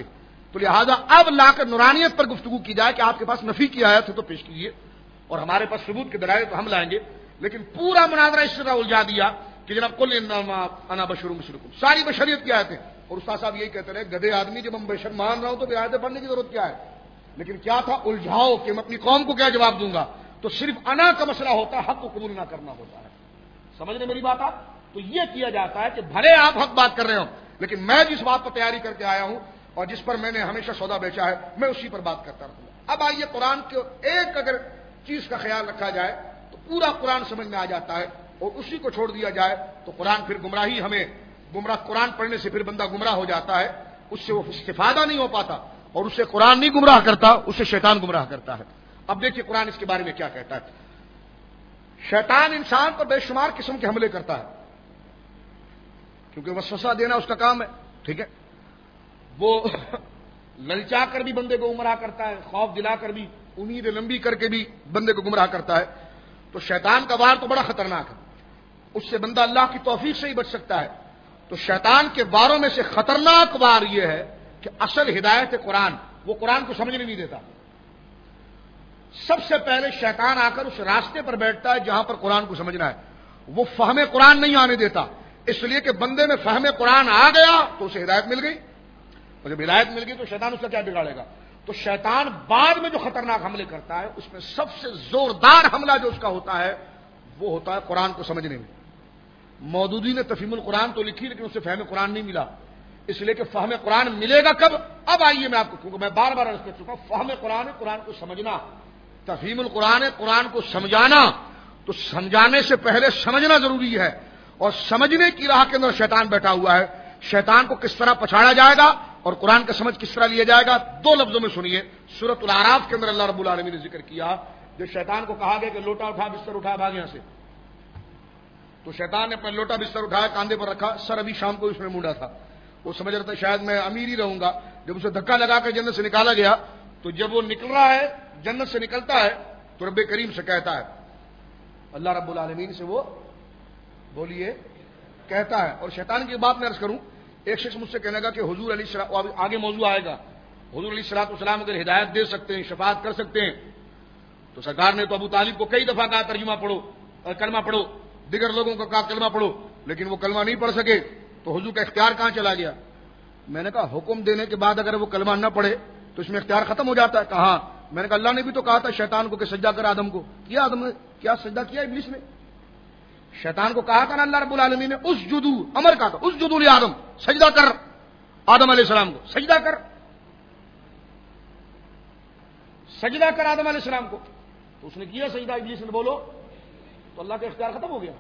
تو لہذا اب لا کر نورانیت پر گفتگو کی جائے کہ آپ کے پاس نفی کی آیت ہے تو پیش کیجیے، اور ہمارے پاس ثبوت کے دلائل تو ہم لائیں گے، لیکن پورا مناظرہ اس طرح الجھا دیا کہ جناب قل انما انا بشر مثلکم، ساری بشریت کی آیتیں، اور استاد صاحب یہی کہتے رہے گدھے آدمی جب ہم بشر مان رہا ہوں تو پھر آیتیں پڑھنے کی ضرورت کیا ہے؟ لیکن کیا تھا الجھاؤ کہ میں اپنی قوم کو کیا جواب دوں گا، تو صرف انا کا مسئلہ ہوتا ہے، حق کو قبول نہ کرنا ہوتا ہے. سمجھ رہے میری بات آپ؟ تو یہ کیا جاتا ہے کہ بھلے آپ حق بات کر رہے ہو، لیکن میں جس بات پر تیاری کر کے آیا ہوں اور جس پر میں نے ہمیشہ سودا بیچا ہے میں اسی پر بات کرتا رہوں. اب آئیے قرآن کے ایک اگر چیز کا خیال رکھا جائے تو پورا قرآن سمجھ میں آ جاتا ہے، اور اسی کو چھوڑ دیا جائے تو قرآن پھر گمراہی ہمیں گمراہ قرآن پڑھنے سے پھر بندہ گمراہ ہو جاتا ہے، اس سے وہ استفادہ نہیں ہو پاتا، اور اسے قرآن نہیں گمراہ کرتا، اسے شیطان گمراہ کرتا ہے. اب دیکھیے قرآن اس کے بارے میں کیا کہتا ہے. شیطان انسان پر بے شمار قسم کے حملے کرتا ہے، کیونکہ وسوسہ دینا اس کا کام ہے، ٹھیک ہے. وہ للچا کر بھی بندے کو گمراہ کرتا ہے، خوف دلا کر بھی، امید لمبی کر کے بھی بندے کو گمراہ کرتا ہے. تو شیطان کا وار تو بڑا خطرناک ہے، اس سے بندہ اللہ کی توفیق سے ہی بچ سکتا ہے. تو شیطان کے واروں میں سے خطرناک وار یہ ہے کہ اصل ہدایت قرآن، وہ قرآن کو سمجھنے نہیں دیتا. سب سے پہلے شیطان آ کر اس راستے پر بیٹھتا ہے جہاں پر قرآن کو سمجھنا ہے، وہ فہم قرآن نہیں آنے دیتا، اس لیے کہ بندے میں فہم قرآن آ گیا تو اسے ہدایت مل گئی، اور جب ہدایت مل گئی تو شیطان اس کا کیا بگاڑے گا. تو شیطان بعد میں جو خطرناک حملے کرتا ہے اس میں سب سے زوردار حملہ جو اس کا ہوتا ہے وہ ہوتا ہے قرآن کو سمجھنے میں. مودودی نے تفہیم القرآن تو لکھی لیکن اسے فہم قرآن نہیں ملا، اس لیے کہ فہم قرآن ملے گا کب. اب آئیے میں آپ کو کیونکہ میں بار بار عرض کر چکا ہوں، فہم قرآن ہے قرآن کو سمجھنا، تفہیم القرآن ہے قرآن کو سمجھانا. تو سمجھانے سے پہلے سمجھنا ضروری ہے، اور سمجھنے کی راہ کے اندر شیطان بیٹھا ہوا ہے. شیطان کو کس طرح پچھاڑا جائے گا اور قرآن کا سمجھ کس طرح لیا جائے گا، دو لفظوں میں سنیے. سورۃ الاعراف کے اندر اللہ رب العالمین نے ذکر کیا جب شیطان کو کہا گیا کہ لوٹا اٹھا بستر اٹھا بھاگ یہاں سے، تو شیطان نے اپنا لوٹا بستر اٹھایا، کاندھے پر رکھا، سر ابھی شام کو اس میں مونڈا تھا، وہ سمجھ رہا تھا شاید میں امیر ہی رہوں گا. جب اسے دھکا لگا کر جنت سے نکالا گیا تو جب وہ نکل رہا ہے جنت سے نکلتا ہے تو رب کریم سے کہتا ہے، اللہ رب العالمین سے وہ بولیے کہتا ہے. اور شیطان کی بات میں عرض کروں، ایک شخص مجھ سے کہنے گا کہ حضور علیہ السلام، آگے موضوع آئے گا، حضور علیہ الصلوۃ والسلام اگر ہدایت دے سکتے ہیں، شفاعت کر سکتے ہیں، تو سرکار نے تو ابو طالب کو کئی دفعہ کہا ترجمہ پڑھو، کلمہ پڑھو، دیگر لوگوں کو کہا کلمہ پڑھو، لیکن وہ کلمہ نہیں پڑھ سکے، تو حضور کا اختیار کہاں چلا گیا؟ میں نے کہا حکم دینے کے بعد اگر وہ کلمہ نہ پڑھے تو اس میں اختیار ختم ہو جاتا ہے. کہاں؟ میں نے کہا اللہ نے بھی تو کہا تھا شیطان کو کہ سجدہ کر آدم کو، کیا آدم نے کیا سجدہ کیا ابلیس نے؟ شیطان کو کہا تھا نا اللہ رب العالمین نے اسجدو، امر کہا تھا اسجدو لآدم، سجدہ کر آدم علیہ السلام کو، سجدہ کر سجدہ کر آدم علیہ السلام کو، تو اس نے کیا سجدہ، ابلیس نے بولو تو اللہ کا اختیار ختم ہو گیا.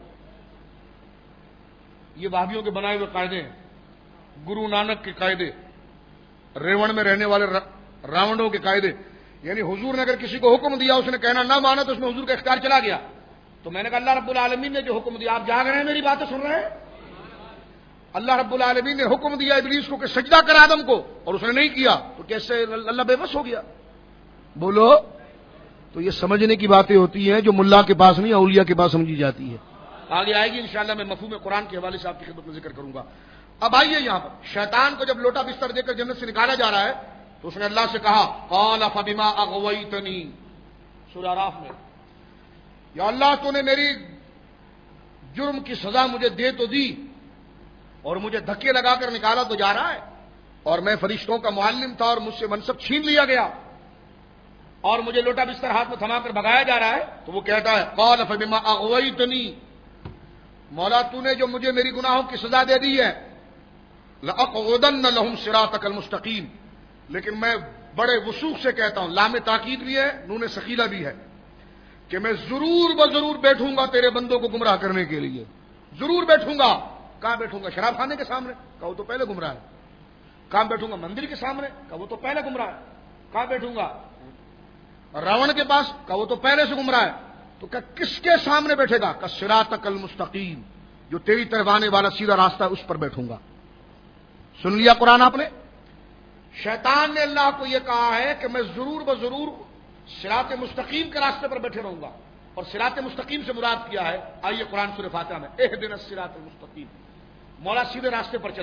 یہ وہابیوں کے بنائے ہوئے قاعدے ہیں، گرو نانک کے قاعدے، ریون میں رہنے والے راونڈوں کے قاعدے. یعنی حضور نے اگر کسی کو حکم دیا اس نے کہنا نہ مانا تو اس میں حضور کا اختیار چلا گیا. تو میں نے کہا اللہ رب العالمین نے جو حکم دیا، آپ جاگ رہے ہیں میری باتیں سن رہے ہیں؟ اللہ رب العالمین نے حکم دیا ابلیس کو کہ سجدہ کر آدم کو، اور اس نے نہیں کیا، تو کیسے اللہ بے بس ہو گیا؟ بولو. تو یہ سمجھنے کی باتیں ہوتی ہیں جو ملا کے پاس نہیں اولیاء کے پاس سمجھی جاتی ہے. آگے آئے گی انشاءاللہ، میں مفہوم قرآن کے حوالے سے آپ کی خدمت میں ذکر کروں گا. اب آئیے یہاں پر شیطان کو جب لوٹا بستر دے کر جنت سے نکالا جا رہا ہے تو اس نے اللہ سے کہا قال فبما اغویتنی، سورہ اعراف میں، یا اللہ تو نے میری جرم کی سزا مجھے دے تو دی اور مجھے دھکے لگا کر نکالا تو جا رہا ہے، اور میں فرشتوں کا معلم تھا اور مجھ سے منصب چھین لیا گیا اور مجھے لوٹا بستر ہاتھ میں تھما کر بھگایا جا رہا ہے. تو وہ کہتا ہے قال فبما اغویتنی، مولا تو نے جو مجھے میری گناہوں کی سزا دے دی ہے، لأقعدن لهم صراطك المستقیم، لیکن میں بڑے وثوق سے کہتا ہوں، لام تاکید بھی ہے نون ثقیلہ بھی ہے، کہ میں ضرور بضرور بیٹھوں گا تیرے بندوں کو گمراہ کرنے کے لیے، ضرور بیٹھوں گا. کہاں بیٹھوں گا؟ شراب خانے کے سامنے؟ کہا وہ تو پہلے گمراہ ہے. کہاں بیٹھوں گا؟ مندر کے سامنے؟ کہا وہ تو پہلے گمراہ ہے. کہاں بیٹھوں گا؟ راون کے پاس؟ کہا وہ تو پہلے سے گمراہ ہے. تو کہا کس کے سامنے بیٹھے گا؟ کہ صراطک المستقیم، جو تیری طرف آنے والا سیدھا راستہ ہے اس پر بیٹھوں گا. سن لیا قرآن آپ نے؟ شیطان نے اللہ کو یہ کہا ہے کہ میں ضرور بضرور صراط مستقیم کے راستے پر بیٹھے رہوں گا، اور صراط مستقیم سے مراد کیا ہے؟ آئیے قرآن سورہ فاتحہ میں، اہدنا الصراط المستقیم، مولا سیدھے راستے پر چلا.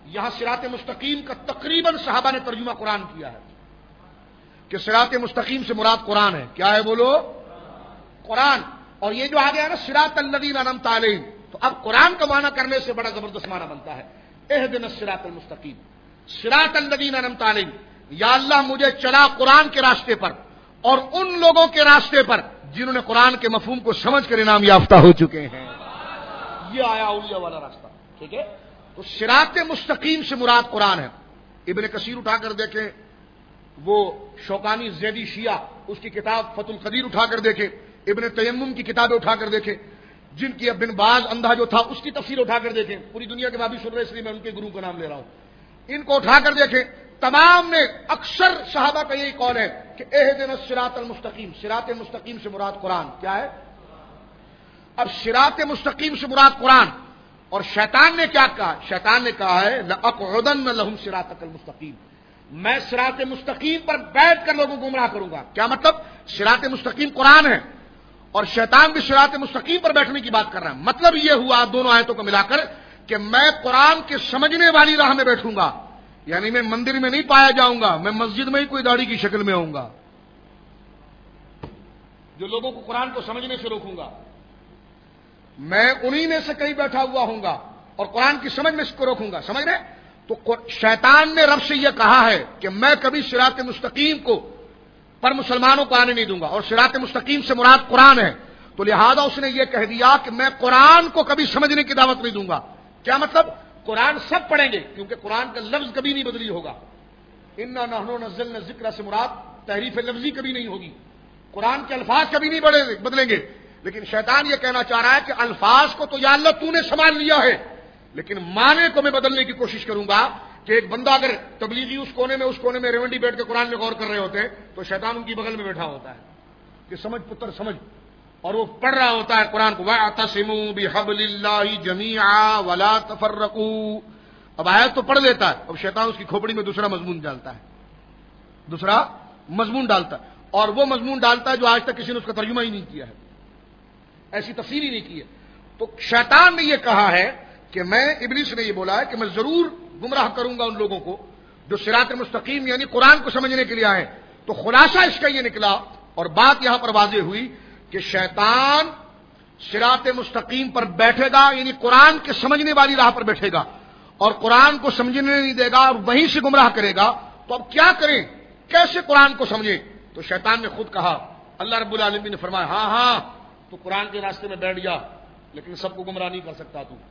یہاں صراط مستقیم کا تقریباً صحابہ نے ترجمہ قرآن کیا ہے کہ صراط مستقیم سے مراد قرآن ہے. کیا ہے بولو؟ قرآن. اور یہ جو آگے ہے نا صراط الذین انعمت علیہم، تو اب قرآن کا معنی کرنے سے بڑا زبردست معنی بنتا ہے اہدنا الصراط المستقیم صراط الذین انعمت علیہم. یا اللہ مجھے چلا قرآن کے راستے پر اور ان لوگوں کے راستے پر جنہوں نے قرآن کے مفہوم کو سمجھ کر انعام یافتہ ہو چکے ہیں. یہ آیا اولیاء والا راستہ. ٹھیک ہے، تو صراط مستقیم سے مراد قرآن ہے. ابن کثیر اٹھا کر دیکھیں، وہ شوکانی زیدی شیعہ اس کی کتاب فتح القدیر اٹھا کر دیکھیں، ابن تیمم کی کتابیں اٹھا کر دیکھیں، جن کی ابن باز اندھا جو تھا اس کی تفسیر اٹھا کر دیکھیں. پوری دنیا کے بابی سن رہے اس لیے میں ان کے گرو کا نام لے رہا ہوں. ان کو اٹھا کر دیکھیں، تمام نے اکثر صحابہ کا یہی قول ہے کہ اہدنا الصراط المستقیم، صراط مستقیم سے مراد قرآن. کیا ہے؟ اب صراط مستقیم سے مراد قرآن. اور شیطان نے کیا کہا؟ شیطان نے کہا ہے لأقعدن لهم صراطک المستقیم، میں صراط مستقیم پر بیٹھ کر لوگوں کو گمراہ کروں گا. کیا مطلب؟ صراط مستقیم قرآن ہے اور شیطان بھی صراط مستقیم پر بیٹھنے کی بات کر رہا ہے. مطلب یہ ہوا دونوں آیتوں کو ملا کر کہ میں قرآن کے سمجھنے والی راہ میں بیٹھوں گا، یعنی میں مندر میں نہیں پایا جاؤں گا، میں مسجد میں ہی کوئی داڑھی کی شکل میں ہوں گا جو لوگوں کو قرآن کو سمجھنے سے روکوں گا. میں انہی میں سے کہیں بیٹھا ہوا ہوں گا اور قرآن کی سمجھ میں اس کو روکوں گا. سمجھ رہے؟ تو شیطان نے رب سے یہ کہا ہے کہ میں کبھی صراط مستقیم کو پر مسلمانوں کو آنے نہیں دوں گا، اور صراط مستقیم سے مراد قرآن ہے. تو لہذا اس نے یہ کہہ دیا کہ میں قرآن کو کبھی سمجھنے کی دعوت نہیں دوں گا. کیا مطلب؟ قرآن سب پڑھیں گے کیونکہ قرآن کا لفظ کبھی نہیں بدلی ہوگا. انا نحن نزلنا الذکر سے مراد تحریف لفظی کبھی نہیں ہوگی، قرآن کے الفاظ کبھی نہیں بدلیں گے. لیکن شیطان یہ کہنا چاہ رہا ہے کہ الفاظ کو تو یا اللہ تو نے سنبھال لیا ہے، لیکن معنی کو میں بدلنے کی کوشش کروں گا. کہ ایک بندہ اگر تبلیغی اس کونے میں اس کونے میں ریونڈی بیٹھ کے قرآن میں غور کر رہے ہوتے ہیں تو شیطان ان کی بغل میں بیٹھا ہوتا ہے کہ سمجھ پتر سمجھ، اور وہ پڑھ رہا ہوتا ہے قرآن کو وَاعْتَصِمُوا بِحَبْلِ اللَّهِ جَمِيعًا وَلَا تَفَرَّقُوا. اب آیت تو پڑھ لیتا ہے، اب شیطان اس کی کھوپڑی میں دوسرا مضمون ڈالتا ہے، دوسرا مضمون ڈالتا ہے، اور وہ مضمون ڈالتا ہے جو آج تک کسی نے اس کا ترجمہ ہی نہیں کیا ہے، ایسی تفسیر ہی نہیں کی ہے. تو شیطان نے یہ کہا ہے کہ میں، ابلیس نے یہ بولا ہے کہ میں ضرور گمراہ کروں گا ان لوگوں کو جو صراط مستقیم یعنی قرآن کو سمجھنے کے لیے آئے. تو خلاصہ اس کا یہ نکلا اور بات یہاں پر واضح ہوئی کہ شیطان صراط مستقیم پر بیٹھے گا یعنی قرآن کے سمجھنے والی راہ پر بیٹھے گا اور قرآن کو سمجھنے نہیں دے گا اور وہیں سے گمراہ کرے گا. تو اب کیا کریں، کیسے قرآن کو سمجھیں؟ تو شیطان نے خود کہا، اللہ رب العالمین نے فرمایا ہاں ہاں تو قرآن کے راستے میں بیٹھ جا لیکن سب کو گمراہ نہیں کر سکتا تو.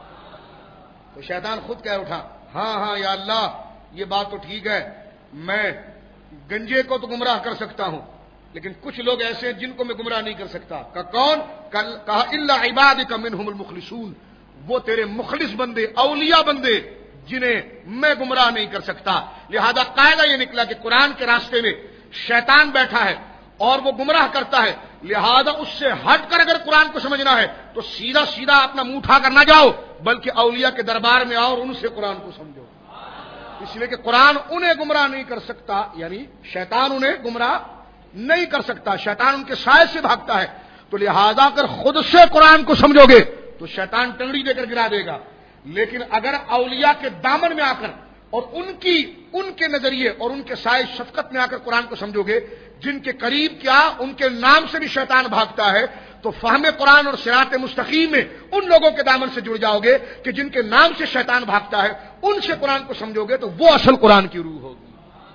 تو شیطان خود کہہ اٹھا ہاں ہاں یا اللہ یہ بات تو ٹھیک ہے، میں گنجے کو تو گمراہ کر سکتا ہوں لیکن کچھ لوگ ایسے ہیں جن کو میں گمراہ نہیں کر سکتا. کہ کون؟ کہا الا عبادک منہم المخلصون، وہ تیرے مخلص بندے اولیاء بندے جنہیں میں گمراہ نہیں کر سکتا. لہذا قاعدہ یہ نکلا کہ قرآن کے راستے میں شیطان بیٹھا ہے اور وہ گمراہ کرتا ہے، لہذا اس سے ہٹ کر اگر قرآن کو سمجھنا ہے تو سیدھا سیدھا اپنا منہ اٹھا کر نہ جاؤ بلکہ اولیاء کے دربار میں آؤ اور ان سے قرآن کو سمجھو. اس لیے کہ قرآن انہیں گمراہ نہیں کر سکتا، یعنی شیطان انہیں گمراہ نہیں کر سکتا، شیطان ان کے سائے سے بھاگتا ہے. تو لہذا اگر خود سے قرآن کو سمجھو گے تو شیطان ٹنگڑی دے کر گرا دے گا، لیکن اگر اولیاء کے دامن میں آ کر اور ان کی ان کے نظریے اور ان کے سائے شفقت میں آ کر قرآن کو سمجھو گے، جن کے قریب کیا ان کے نام سے بھی شیطان بھاگتا ہے، تو فہم قرآن اور صراط مستقیم میں ان لوگوں کے دامن سے جڑ جاؤ گے کہ جن کے نام سے شیطان بھاگتا ہے. ان سے قرآن کو سمجھو گے تو وہ اصل قرآن کی روح ہوگی.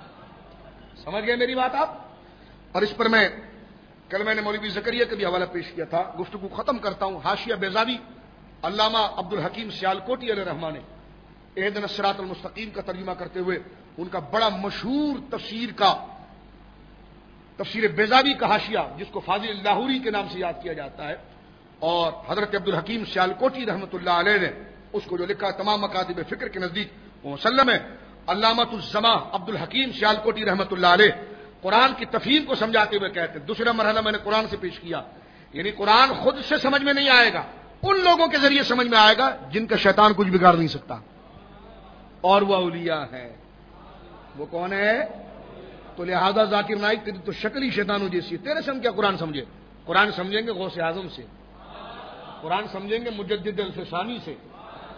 سمجھ گئے میری بات آپ؟ اور اس پر میں کل میں نے مولوی زکریا کا بھی حوالہ پیش کیا تھا. گفتگو ختم کرتا ہوں. حاشیہ بیضاوی علامہ عبد الحکیم سیالکوٹی علیہ رحمہ نے اہدنا الصراط المستقیم کا ترجمہ کرتے ہوئے ان کا بڑا مشہور تفسیر کا تفسیر بیضاوی کا حاشیہ جس کو فاضل لاہوری کے نام سے یاد کیا جاتا ہے، اور حضرت عبد الحکیم سیالکوٹی رحمۃ اللہ علیہ نے اس کو جو لکھا تمام مکاتب فکر کے نزدیک وہ مسلم ہے. علامۃ الزما عبد الحکیم سیالکوٹی رحمۃ اللہ علیہ قرآن کی تفہیم کو سمجھاتے ہوئے کہتے ہیں، دوسرا مرحلہ میں نے قرآن سے پیش کیا، یعنی قرآن خود سے سمجھ میں نہیں آئے گا، ان لوگوں کے ذریعے سمجھ میں آئے گا جن کا شیطان کچھ بگاڑ نہیں سکتا، اور وہ اولیاء ہے. وہ کون ہے؟ تو لہذا ذاکر نائک تیری تو شکل ہی شیطانوں جیسی ہے، تیرے سے ہم کیا قرآن سمجھے؟ قرآن سمجھیں گے غوث اعظم سے، قرآن سمجھیں گے مجدد الفسانی سے،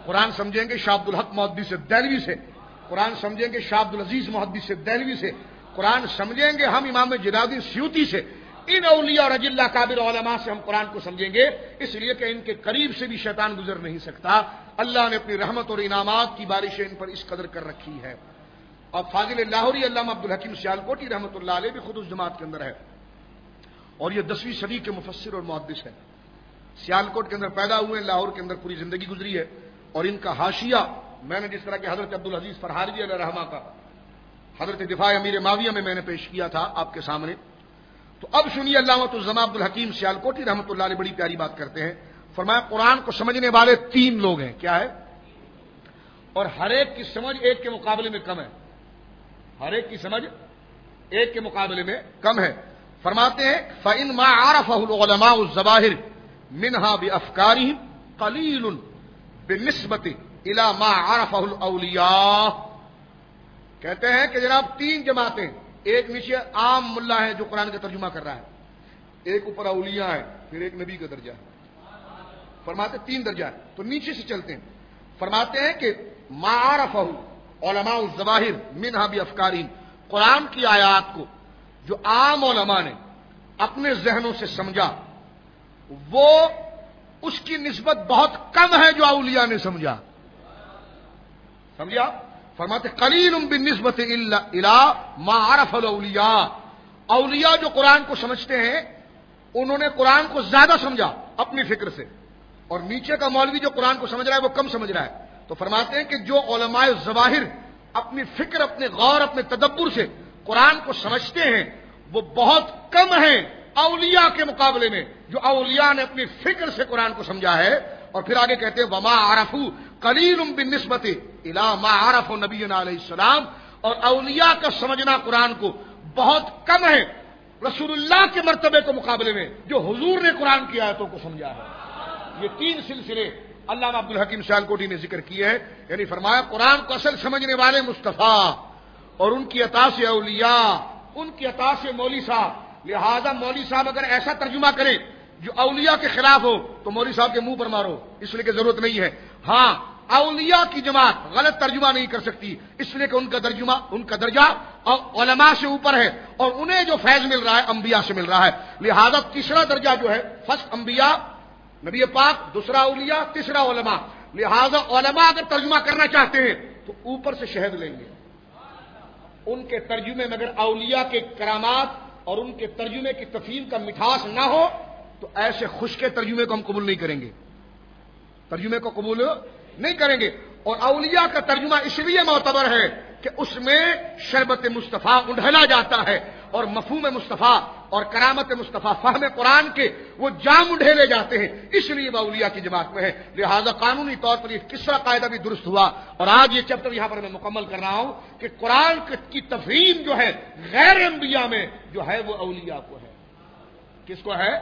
قرآن سمجھیں گے شاہ عبد الحق محدث دہلوی سے، قرآن سمجھیں گے شاہ عبد العزیز محدث دہلوی سے، قرآن سمجھیں گے ہم امام جلال الدین سیوطی سے، ان اولیاء اور اجلہ کابر علماء سے ہم قرآن کو سمجھیں گے، اس لیے کہ ان کے قریب سے بھی شیطان گزر نہیں سکتا. اللہ نے اپنی رحمت اور انعامات کی بارشیں ان پر اس قدر کر رکھی ہے. اور فاضل لاہوری علامہ عبد الحکیم سیالکوٹی رحمۃ اللہ علیہ بھی خود اس جماعت کے اندر ہے، اور یہ دسویں صدی کے مفسر اور محدث ہیں. سیالکوٹ کے اندر پیدا ہوئے، لاہور کے اندر پوری زندگی گزری ہے. اور ان کا حاشیہ میں نے جس طرح کہ حضرت عبدالعزیز فرہاری علیہ رحمہ کا حضرت دفاع امیر معاویہ میں میں نے پیش کیا تھا آپ کے سامنے. تو اب سنیے علامۃ الزما عبد الحکیم سیالکوٹی رحمۃ اللہ علیہ بڑی پیاری بات کرتے ہیں. فرمایا قرآن کو سمجھنے والے تین لوگ ہیں. کیا ہے؟ اور ہر ایک کی سمجھ ایک کے مقابلے میں کم ہے. ہر ایک کی سمجھ ایک کے مقابلے میں کم ہے. فرماتے ہیں فَإِن مَا عَرَفَهُ الْعُلَمَاءُ الظَّوَاهِرِ مِنْهَا بِأَفْكَارِهِمْ قَلِيلٌ بِالنِّسْبَةِ إِلَى مَا عَرَفَهُ الْأَوْلِيَاءُ. کہتے ہیں کہ جناب تین جماعتیں، ایک نیچے عام ملا ہے جو قرآن کا ترجمہ کر رہا ہے، ایک اوپر اولیاء ہے، پھر ایک نبی کا درجہ ہے. فرماتے تین درجہ ہے. تو نیچے سے چلتے ہیں. فرماتے ہیں کہ ما عرفه علماء الظواہر منها بافکارہم، قرآن کی آیات کو جو عام علماء نے اپنے ذہنوں سے سمجھا وہ اس کی نسبت بہت کم ہے جو اولیاء نے سمجھا. سمجھا؟ فرماتے قلیل بالنسبت الی ما عرف الاولیاء. اولیاء جو قرآن کو سمجھتے ہیں انہوں نے قرآن کو زیادہ سمجھا اپنی فکر سے، اور نیچے کا مولوی جو قرآن کو سمجھ رہا ہے وہ کم سمجھ رہا ہے. تو فرماتے ہیں کہ جو علماء الظواہر اپنی فکر، اپنے غور، اپنے تدبر سے قرآن کو سمجھتے ہیں وہ بہت کم ہیں اولیاء کے مقابلے میں جو اولیاء نے اپنی فکر سے قرآن کو سمجھا ہے. اور پھر آگے کہتے ہیں وما عرفوا قلیل بالنسبت الی ما عرف نبینا علیہ السلام. اور اولیاء کا سمجھنا قرآن کو بہت کم ہے رسول اللہ کے مرتبے کے مقابلے میں جو حضور نے قرآن کی آیتوں کو سمجھا ہے. یہ تین سلسلے علامہ عبد الحکیم سیالکوٹی نے ذکر کیے ہیں. یعنی فرمایا قرآن کو اصل سمجھنے والے مصطفیٰ اور ان کی عطا سے اولیاء، ان کی عطا سے مولوی صاحب. لہذا مولوی صاحب اگر ایسا ترجمہ کریں جو اولیاء کے خلاف ہو تو مولوی صاحب کے منہ پر مارو، اس لیے کہ ضرورت نہیں ہے. ہاں اولیاء کی جماعت غلط ترجمہ نہیں کر سکتی اس لیے کہ ان کا ترجمہ، ان کا درجہ علماء سے اوپر ہے اور انہیں جو فیض مل رہا ہے انبیاء سے مل رہا ہے. لہذا تیسرا درجہ جو ہے فرسٹ انبیاء نبی پاک، دوسرا اولیاء، تیسرا علماء. لہذا علماء اگر ترجمہ کرنا چاہتے ہیں تو اوپر سے شہد لیں گے. ان کے ترجمے میں اگر اولیاء کے کرامات اور ان کے ترجمے کی تفہیم کا مٹھاس نہ ہو تو ایسے خشک ترجمے کو ہم قبول نہیں کریں گے، ترجمے کو قبول نہیں کریں گے. اور اولیاء کا ترجمہ اس لیے معتبر ہے کہ اس میں شربت مصطفیٰ اڈھلا جاتا ہے اور مفہوم مصطفیٰ اور کرامت مصطفیٰ فہم قرآن کے وہ جام اڈھیلے جاتے ہیں، اس لیے وہ اولیاء کی جماعت میں ہے. لہذا قانونی طور پر یہ کسرا قاعدہ بھی درست ہوا. اور آج یہ چیپٹر یہاں پر میں مکمل کر رہا ہوں کہ قرآن کی تفہیم جو ہے غیر انبیاء میں جو ہے وہ اولیاء کو ہے. کس کو ہے؟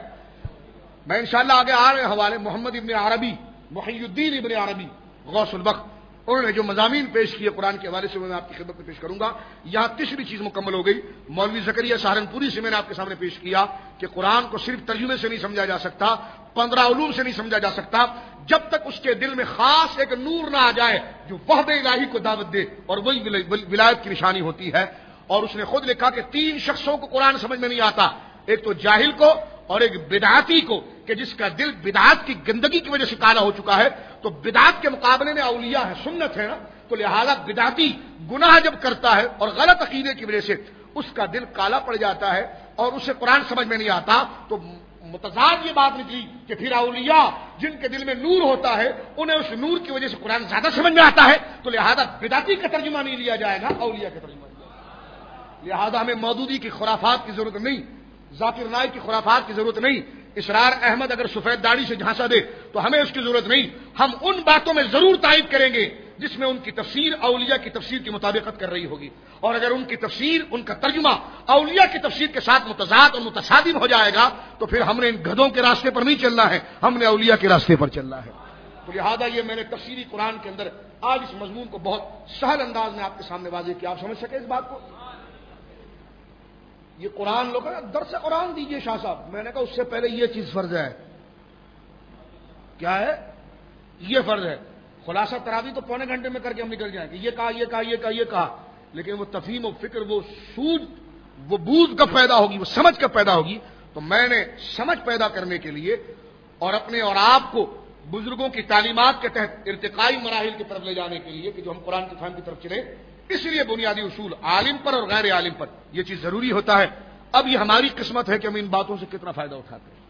میں انشاءاللہ آگے آ رہے حوالے محمد ابن عربی، محی الدین ابن عربی غوث البخت، انہوں نے جو مضامین پیش کیے قرآن کے حوالے سے میں آپ کی خدمت میں پیش کروں گا. یہاں تیسری چیز مکمل ہو گئی. مولوی زکریا سہارنپوری سے میں نے آپ کے سامنے پیش کیا کہ قرآن کو صرف ترجمے سے نہیں سمجھا جا سکتا، پندرہ علوم سے نہیں سمجھا جا سکتا جب تک اس کے دل میں خاص ایک نور نہ آ جائے جو وحدت الہی کو دعوت دے، اور وہی ولایت کی نشانی ہوتی ہے. اور اس نے خود لکھا کہ تین شخصوں کو قرآن سمجھ میں نہیں آتا، ایک تو جاہل کو اور ایک بدعاتی کو کہ جس کا دل بدعات کی گندگی کی وجہ سے کالا ہو چکا ہے. تو بدعات کے مقابلے میں اولیاء ہے، سنت ہے نا، تو لہذا بدعاتی گناہ جب کرتا ہے اور غلط عقیدے کی وجہ سے اس کا دل کالا پڑ جاتا ہے اور اسے قرآن سمجھ میں نہیں آتا، تو متضاد یہ بات نکلی کہ پھر اولیاء جن کے دل میں نور ہوتا ہے انہیں اس نور کی وجہ سے قرآن زیادہ سمجھ میں آتا ہے، تو لہذا بدعاتی کا ترجمہ نہیں لیا جائے گا، اولیاء کا ترجمہ لیا جائے گا. لہذا ہمیں مودودی کی خرافات کی ضرورت نہیں، ذاکر نائک کی خرافات کی ضرورت نہیں. اسرار احمد اگر سفید داڑھی سے جھانسا دے تو ہمیں اس کی ضرورت نہیں. ہم ان باتوں میں ضرور تائید کریں گے جس میں ان کی تفسیر اولیاء کی تفسیر کی مطابقت کر رہی ہوگی، اور اگر ان کی تفسیر، ان کا ترجمہ اولیاء کی تفسیر کے ساتھ متضاد اور متصادم ہو جائے گا تو پھر ہم نے ان گدھوں کے راستے پر نہیں چلنا ہے، ہم نے اولیاء کے راستے پر چلنا ہے. تو لہذا یہ میں نے تفسیری قرآن کے اندر آج اس مضمون کو بہت سہل انداز میں آپ کے سامنے واضح کیا، آپ سمجھ سکے اس بات کو. یہ قرآن لوگ درس قرآن دیجئے شاہ صاحب، میں نے کہا اس سے پہلے یہ چیز فرض ہے. کیا ہے؟ یہ فرض ہے. خلاصہ تراویح تو پونے گھنٹے میں کر کے ہم نکل جائیں کہ یہ کہا یہ کہا یہ کہا یہ کہا، لیکن وہ تفہیم و فکر، وہ سوج، وہ بوجھ کب پیدا ہوگی، وہ سمجھ کب پیدا ہوگی؟ تو میں نے سمجھ پیدا کرنے کے لیے اور اپنے اور آپ کو بزرگوں کی تعلیمات کے تحت ارتقائی مراحل کی طرف لے جانے کے لیے کہ جو ہم قرآن کی فہم کی طرف چلے، اس لیے بنیادی اصول عالم پر اور غیر عالم پر یہ چیز ضروری ہوتا ہے۔ اب یہ ہماری قسمت ہے کہ ہم ان باتوں سے کتنا فائدہ اٹھاتے ہیں،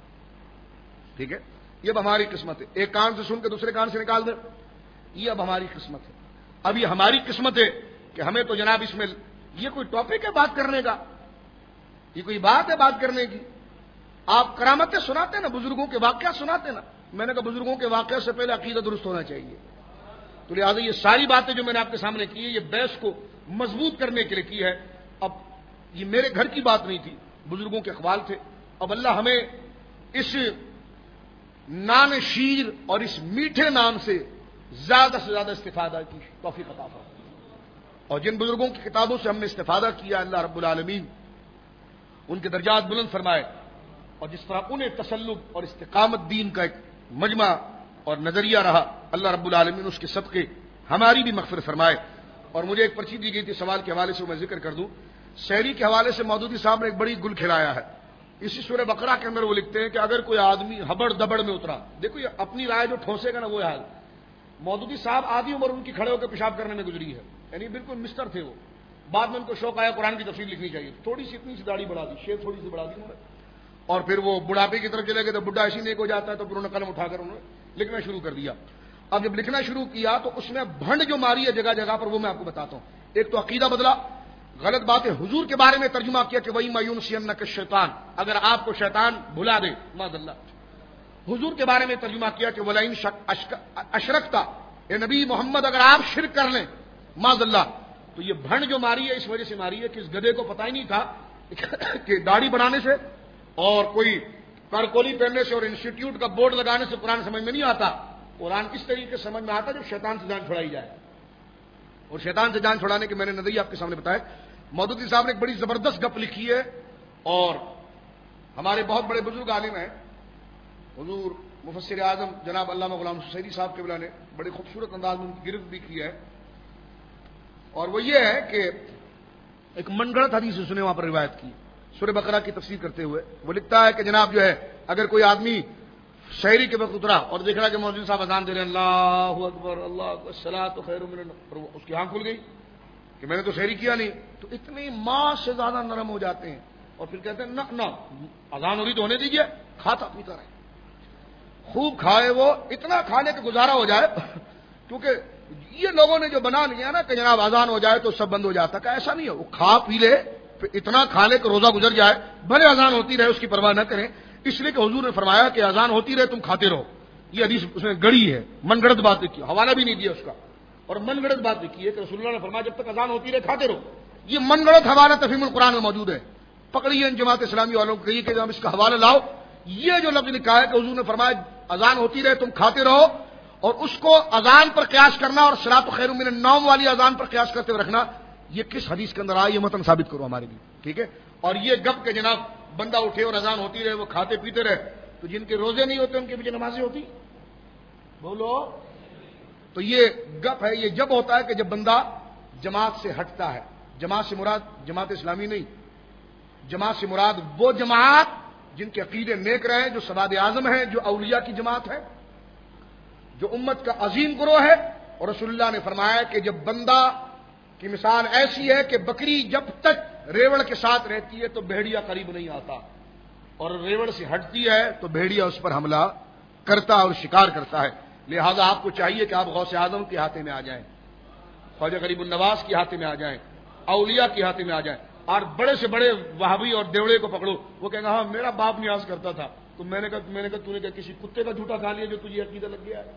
ٹھیک ہے؟ یہ اب ہماری قسمت ہے، ایک کان سے سن کے دوسرے کان سے نکال دیں، یہ اب ہماری قسمت ہے۔ اب یہ ہماری قسمت ہے کہ ہمیں تو جناب اس میں یہ کوئی ٹاپک ہے بات کرنے کا، یہ کوئی بات ہے بات کرنے کی؟ آپ کرامتیں سناتے نا، بزرگوں کے واقعات سناتے نا، میں نے کہا بزرگوں کے واقعات سے پہلے عقیدہ درست ہونا چاہیے۔ تو لہٰذا یہ ساری باتیں جو میں نے آپ کے سامنے کی ہے، یہ بحث کو مضبوط کرنے کے لیے کی ہے۔ اب یہ میرے گھر کی بات نہیں تھی، بزرگوں کے اقوال تھے۔ اب اللہ ہمیں اس نان شیر اور اس میٹھے نام سے زیادہ سے زیادہ استفادہ کی توفیق عطا فرمائے، اور جن بزرگوں کی کتابوں سے ہم نے استفادہ کیا، اللہ رب العالمین ان کے درجات بلند فرمائے، اور جس طرح انہیں تسلب اور استقامت دین کا ایک مجمع اور نظریہ رہا، اللہ رب العالمین اس کے صدقے ہماری بھی مغفرت فرمائے۔ اور مجھے ایک پرچی دی گئی تھی سوال کے حوالے سے، میں ذکر کر دوں۔ شہری کے حوالے سے مودودی صاحب نے ایک بڑی گل کھلایا ہے۔ اسی سورہ بقرہ کے اندر وہ لکھتے ہیں کہ اگر کوئی آدمی ہبڑ دبڑ میں اترا، دیکھو یہ اپنی رائے جو ٹھوسے گا نا وہ حال۔ مودودی صاحب آدھی عمر ان کی کھڑے ہو کے پیشاب کرنے میں گزری ہے، یعنی بالکل مسٹر تھے وہ۔ بعد میں ان کو شوق آیا قرآن کی تفسیر لکھنی چاہیے، تھوڑی سی اتنی سی داڑھی بڑھا دی، شیپ تھوڑی سی بڑھا دی انہوں نے، اور پھر وہ بڑھاپے کی طرف چلے گئے تو بڈھا ایسی نیک ہو جاتا ہے، تو پھر انہوں نے قلم اٹھا کر انہوں نے لکھنا شروع کر دیا۔ اب جب لکھنا شروع کیا تو اس میں بھنڈ جو ماری ہے جگہ جگہ پر، وہ میں آپ کو بتاتا ہوں۔ ایک تو عقیدہ بدلا، غلط بات ہے، حضور کے بارے میں ترجمہ کیا کہ وہی میون سین کا شیطان، اگر آپ کو شیطان بھلا دے معاذ اللہ۔ حضور کے بارے میں ترجمہ کیا کہ ولئن اشرکتا، اے نبی محمد اگر آپ شرک کر لیں معاذ اللہ، تو یہ بھنڈ جو ماری ہے اس وجہ سے ماری ہے کہ اس گدھے کو پتہ ہی نہیں تھا کہ داڑھی بنانے سے اور کوئی کارکولی پہننے سے اور انسٹیٹیوٹ کا بورڈ لگانے سے قرآن سمجھ میں نہیں آتا۔ قرآن کس طریقے سے سمجھ میں آتا جب شیطان سے جان چھڑائی جائے، اور شیطان سے جان چھڑانے کے میں نے نظریہ آپ کے سامنے بتایا۔ مودودی صاحب نے ایک بڑی زبردست گپ لکھی ہے، اور ہمارے بہت بڑے بزرگ عالم ہیں، حضور مفسر اعظم جناب علامہ غلام حسینی صاحب کے بلا نے بڑے خوبصورت انداز میں ان کی گرفت بھی کی ہے، اور وہ یہ ہے کہ ایک من گڑت حدیث سنے وہاں پر روایت کی سورہ بقرہ کی تفسیر کرتے ہوئے۔ وہ لکھتا ہے کہ جناب جو ہے اگر کوئی آدمی شہری کے وقت اترا اور دیکھ رہا کہ مولوی صاحب اذان دے رہے ہیں اللہ اکبر اللہ اکبر الصلاۃ خیر من النوم، اس کی آنکھ کھل گئی کہ میں نے تو شہری کیا نہیں، تو اتنے ماں سے زیادہ نرم ہو جاتے ہیں اور پھر کہتے ہیں نہ نہ اذان ہو رہی تو ہونے دیجیے، کھاتا پیتا رہے، خوب کھائے، وہ اتنا کھانے کا گزارا ہو جائے، کیونکہ یہ لوگوں نے جو بنا لیا نا کہ جناب اذان ہو جائے تو سب بند ہو جاتا، کہ ایسا نہیں ہے، وہ کھا پی لے پھر اتنا کھا لے کہ روزہ گزر جائے، بھلے اذان ہوتی رہے اس کی پرواہ نہ کریں، اس لیے کہ حضور نے فرمایا کہ اذان ہوتی رہے تم کھاتے رہو۔ یہ حدیث اس میں گڑی ہے، من گڑت بات کی، حوالہ بھی نہیں دیا اس کا، اور من گڑت بات کی ہے کہ رسول اللہ نے فرمایا جب تک اذان ہوتی رہے کھاتے رہو۔ یہ من گڑت حوالہ تفہیم القرآن میں موجود ہے، پکڑیے ان جماعت اسلامی والوں کو کہیے کہ ہم اس کا حوالہ لاؤ۔ یہ جو لفظ لکھا ہے کہ حضور نے فرمایا اذان ہوتی رہے تم کھاتے رہو، اور اس کو اذان پر قیاس کرنا اور صلاۃ خیر من النوم والی اذان پر قیاس کرتے ہوئے رکھنا، یہ کس حدیث کے اندر آیا یہ متن ثابت کرو ہمارے لیے، ٹھیک ہے؟ اور یہ گپ کہ جناب بندہ اٹھے اور اذان ہوتی رہے وہ کھاتے پیتے رہے، تو جن کے روزے نہیں ہوتے ان کے پیچھے نمازیں ہوتی، بولو، تو یہ گپ ہے۔ یہ جب ہوتا ہے کہ جب بندہ جماعت سے ہٹتا ہے۔ جماعت سے مراد جماعت اسلامی نہیں، جماعت سے مراد وہ جماعت جن کے عقیدے نیک رہے، جو سواد اعظم ہے، جو اولیاء کی جماعت ہے، جو امت کا عظیم گروہ ہے۔ اور رسول اللہ نے فرمایا کہ جب بندہ کی مثال ایسی ہے کہ بکری جب تک ریوڑ کے ساتھ رہتی ہے تو بھیڑیا قریب نہیں آتا، اور ریوڑ سے ہٹتی ہے تو بھیڑیا اس پر حملہ کرتا اور شکار کرتا ہے۔ لہذا آپ کو چاہیے کہ آپ غوث اعظم کے ہاتھے میں آ جائیں، خواجہ غریب النواز کے ہاتھے میں آ جائیں، اولیاء کے ہاتھے میں آ جائیں، اور بڑے سے بڑے وہابی اور دیوڑے کو پکڑو، وہ کہیں گا ہاں میرا باپ نیاز کرتا تھا، تو میں نے کہا میں نے کہا تو نے کہا کسی کتے کا جھوٹا کھا لیا جو تجھے عقیدہ لگ گیا ہے۔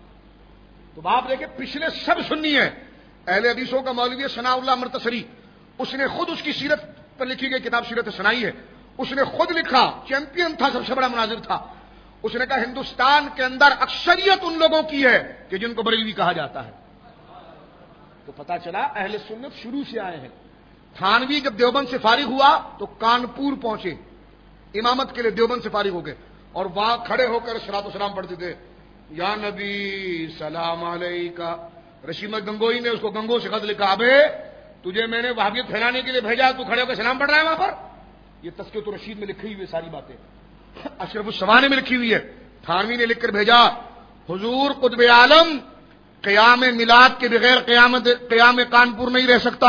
تو آپ دیکھیں پچھلے سب سنی ہیں، اہل حدیثوں کا مولوی ثناء اللہ مرتصری، اس نے خود اس کی سیرت پر لکھی گئی کتاب سیرت ثنائی ہے، اس نے خود لکھا، چیمپئن تھا، سب سے بڑا مناظر تھا، اس نے کہا ہندوستان کے اندر اکثریت ان لوگوں کی ہے کہ جن کو بریلوی کہا جاتا ہے۔ تو پتا چلا اہل سنت شروع سے آئے ہیں۔ تھانوی جب دیوبند سے فارغ ہوا تو کانپور پہنچے، امامت کے لیے دیوبند سے فارغ ہو گئے، اور وہاں کھڑے ہو کر صلاۃ و سلام پڑھتے تھے، یا نبی سلام علیکہ. رشید احمد گنگوئی نے اس کو گنگو سے خط لکھا، ابے تجھے میں نے وہابیت پھیلانے کے لیے بھیجا، تو کھڑے ہو کے سلام پڑھ رہا ہے وہاں پر. یہ تذکرۃ الرشید میں لکھی ہوئی ساری باتیں اشرف السمانے میں لکھی ہوئی ہے. تھانوی نے لکھ کر بھیجا، حضور قطب عالم قیام میلاد کے بغیر قیامت قیام کانپور نہیں رہ سکتا.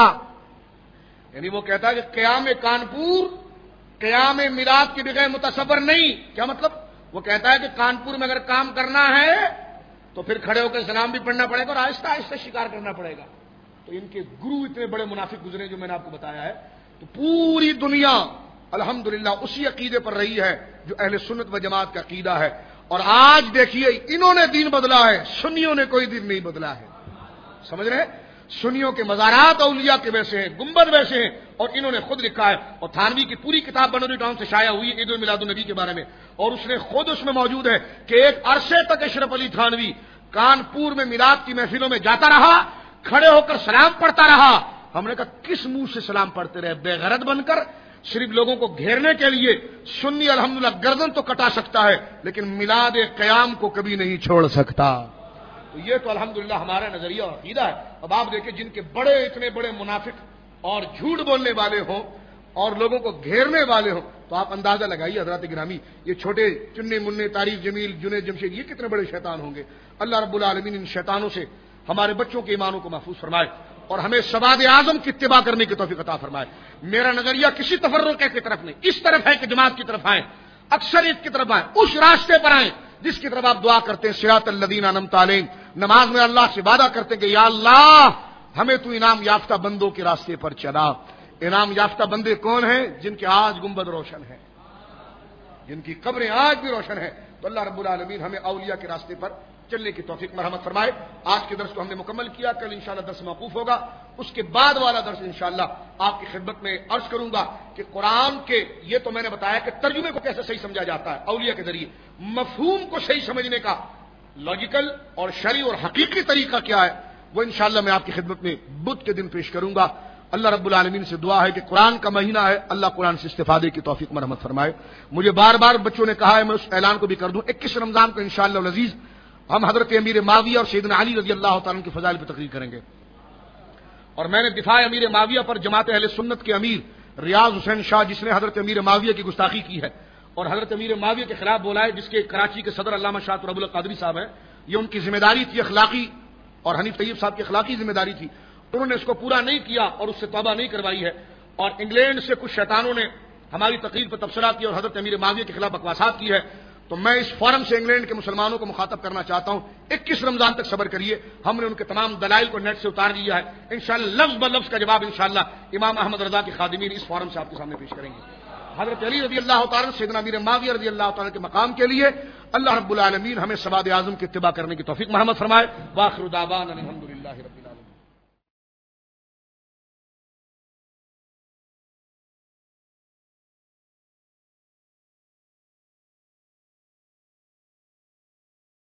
یعنی وہ کہتا ہے کہ قیام کانپور قیام میلاد کے بغیر متصور نہیں. کیا مطلب؟ وہ کہتا ہے کہ کانپور میں اگر کام کرنا ہے تو پھر کھڑے ہو کر سلام بھی پڑھنا پڑے گا اور آہستہ آہستہ شکار کرنا پڑے گا. تو ان کے گرو اتنے بڑے منافق گزرے جو میں نے آپ کو بتایا ہے. تو پوری دنیا الحمدللہ اسی عقیدے پر رہی ہے جو اہل سنت و جماعت کا عقیدہ ہے. اور آج دیکھیے انہوں نے دین بدلا ہے، سنیوں نے کوئی دین نہیں بدلا ہے. سمجھ رہے ہیں؟ سنیوں کے مزارات اولیاء کے ویسے ہیں، گنبد ویسے ہیں، اور انہوں نے خود لکھا ہے. اور تھانوی کی پوری کتاب بنوری ٹاؤن سے شائع ہوئی عید میلاد النبی کے بارے میں، اور اس نے خود اس میں موجود ہے کہ ایک عرصے تک اشرف علی تھانوی کانپور میں میلاد کی محفلوں میں جاتا رہا، کھڑے ہو کر سلام پڑھتا رہا. ہم نے کہا کس منہ سے سلام پڑھتے رہے؟ بے غرض بن کر صرف لوگوں کو گھیرنے کے لیے. سنی الحمدللہ گردن تو کٹا سکتا ہے لیکن میلاد قیام کو کبھی نہیں چھوڑ سکتا. تو یہ تو الحمدللہ ہمارا نظریہ اور عقیدہ ہے. اب آپ دیکھیں جن کے بڑے اتنے بڑے منافق اور جھوٹ بولنے والے ہوں اور لوگوں کو گھیرنے والے ہوں تو آپ اندازہ لگائیے حضرات گرامی، یہ چھوٹے چنے منع تاریخ جمیل جنید جمشید یہ کتنے بڑے شیطان ہوں گے. اللہ رب العالمین ان شیطانوں سے ہمارے بچوں کے ایمانوں کو محفوظ فرمائے اور ہمیں سواد اعظم کی اتباع کرنے کی توفیق عطا فرمائے. میرا نظریہ کسی تفرق کی طرف نہیں، اس طرف ہے کہ جماعت کی طرف آئیں، اکثریت کی طرف آئیں، اس راستے پر آئیں جس کی طرف آپ دعا کرتے ہیں صراط الذین انعمت علیہم. نماز میں اللہ سے وعدہ کرتے ہیں کہ یا اللہ ہمیں تو انعام یافتہ بندوں کے راستے پر چلا. انعام یافتہ بندے کون ہیں؟ جن کے آج گنبد روشن ہے، جن کی قبریں آج بھی روشن ہیں. تو اللہ رب العالمین ہمیں اولیاء کے راستے پر چلنے کی توفیق مرحمت فرمائے. آج کے درس کو ہم نے مکمل کیا، کل انشاءاللہ درس موقوف ہوگا. اس کے بعد والا درس انشاءاللہ آپ کی خدمت میں عرض کروں گا کہ قرآن کے یہ تو میں نے بتایا کہ ترجمے کو کیسے صحیح سمجھا جاتا ہے اولیاء کے ذریعے، مفہوم کو صحیح سمجھنے کا لاجیکل اور شرعی اور حقیقی طریقہ کیا ہے وہ انشاءاللہ میں آپ کی خدمت میں بدھ کے دن پیش کروں گا. اللہ رب العالمین سے دعا ہے کہ قرآن کا مہینہ ہے، اللہ قرآن سے استفادے کی توفیق مرحمت فرمائے. مجھے بار بار بچوں نے کہا ہے میں اس اعلان کو بھی کر دوں، اکیس رمضان کو انشاءاللہ العزیز ہم حضرت امیر معاویہ اور سیدنا علی رضی اللہ تعالیٰ کے فضائل پہ تقریر کریں گے. اور میں نے دفاع امیر معاویہ پر جماعت اہل سنت کے امیر ریاض حسین شاہ جس نے حضرت امیر معاویہ کی گستاخی کی ہے اور حضرت امیر معاویہ کے خلاف بولا ہے، جس کے کراچی کے صدر علامہ شاہ رب القادری صاحب ہیں، یہ ان کی ذمہ داری تھی اخلاقی، اور حنیف طیب صاحب کی اخلاقی ذمہ داری تھی. انہوں نے اس کو پورا نہیں کیا اور اس سے توبہ نہیں کروائی ہے. اور انگلینڈ سے کچھ شیطانوں نے ہماری تقریر پر تبصرہ کیا اور حضرت امیر معاویہ کے خلاف بکواسات کی ہے. تو میں اس فورم سے انگلینڈ کے مسلمانوں کو مخاطب کرنا چاہتا ہوں، اکیس رمضان تک صبر کریے. ہم نے ان کے تمام دلائل کو نیٹ سے اتار دیا ہے. انشاءاللہ لفظ بلفظ کا جواب انشاءاللہ امام احمد رضا کے خادمین اس فورم سے آپ کے سامنے پیش کریں گے. حضرت علی رضی اللہ تعالیٰ سیدنا امیر معاویہ رضی اللہ تعالیٰ کے مقام کے لیے اللہ رب العالمین ہمیں سواد اعظم کی اتباع کرنے کی توفیق مرحمت فرمائے. وآخر دعوانا الحمدللہ رب العالمین.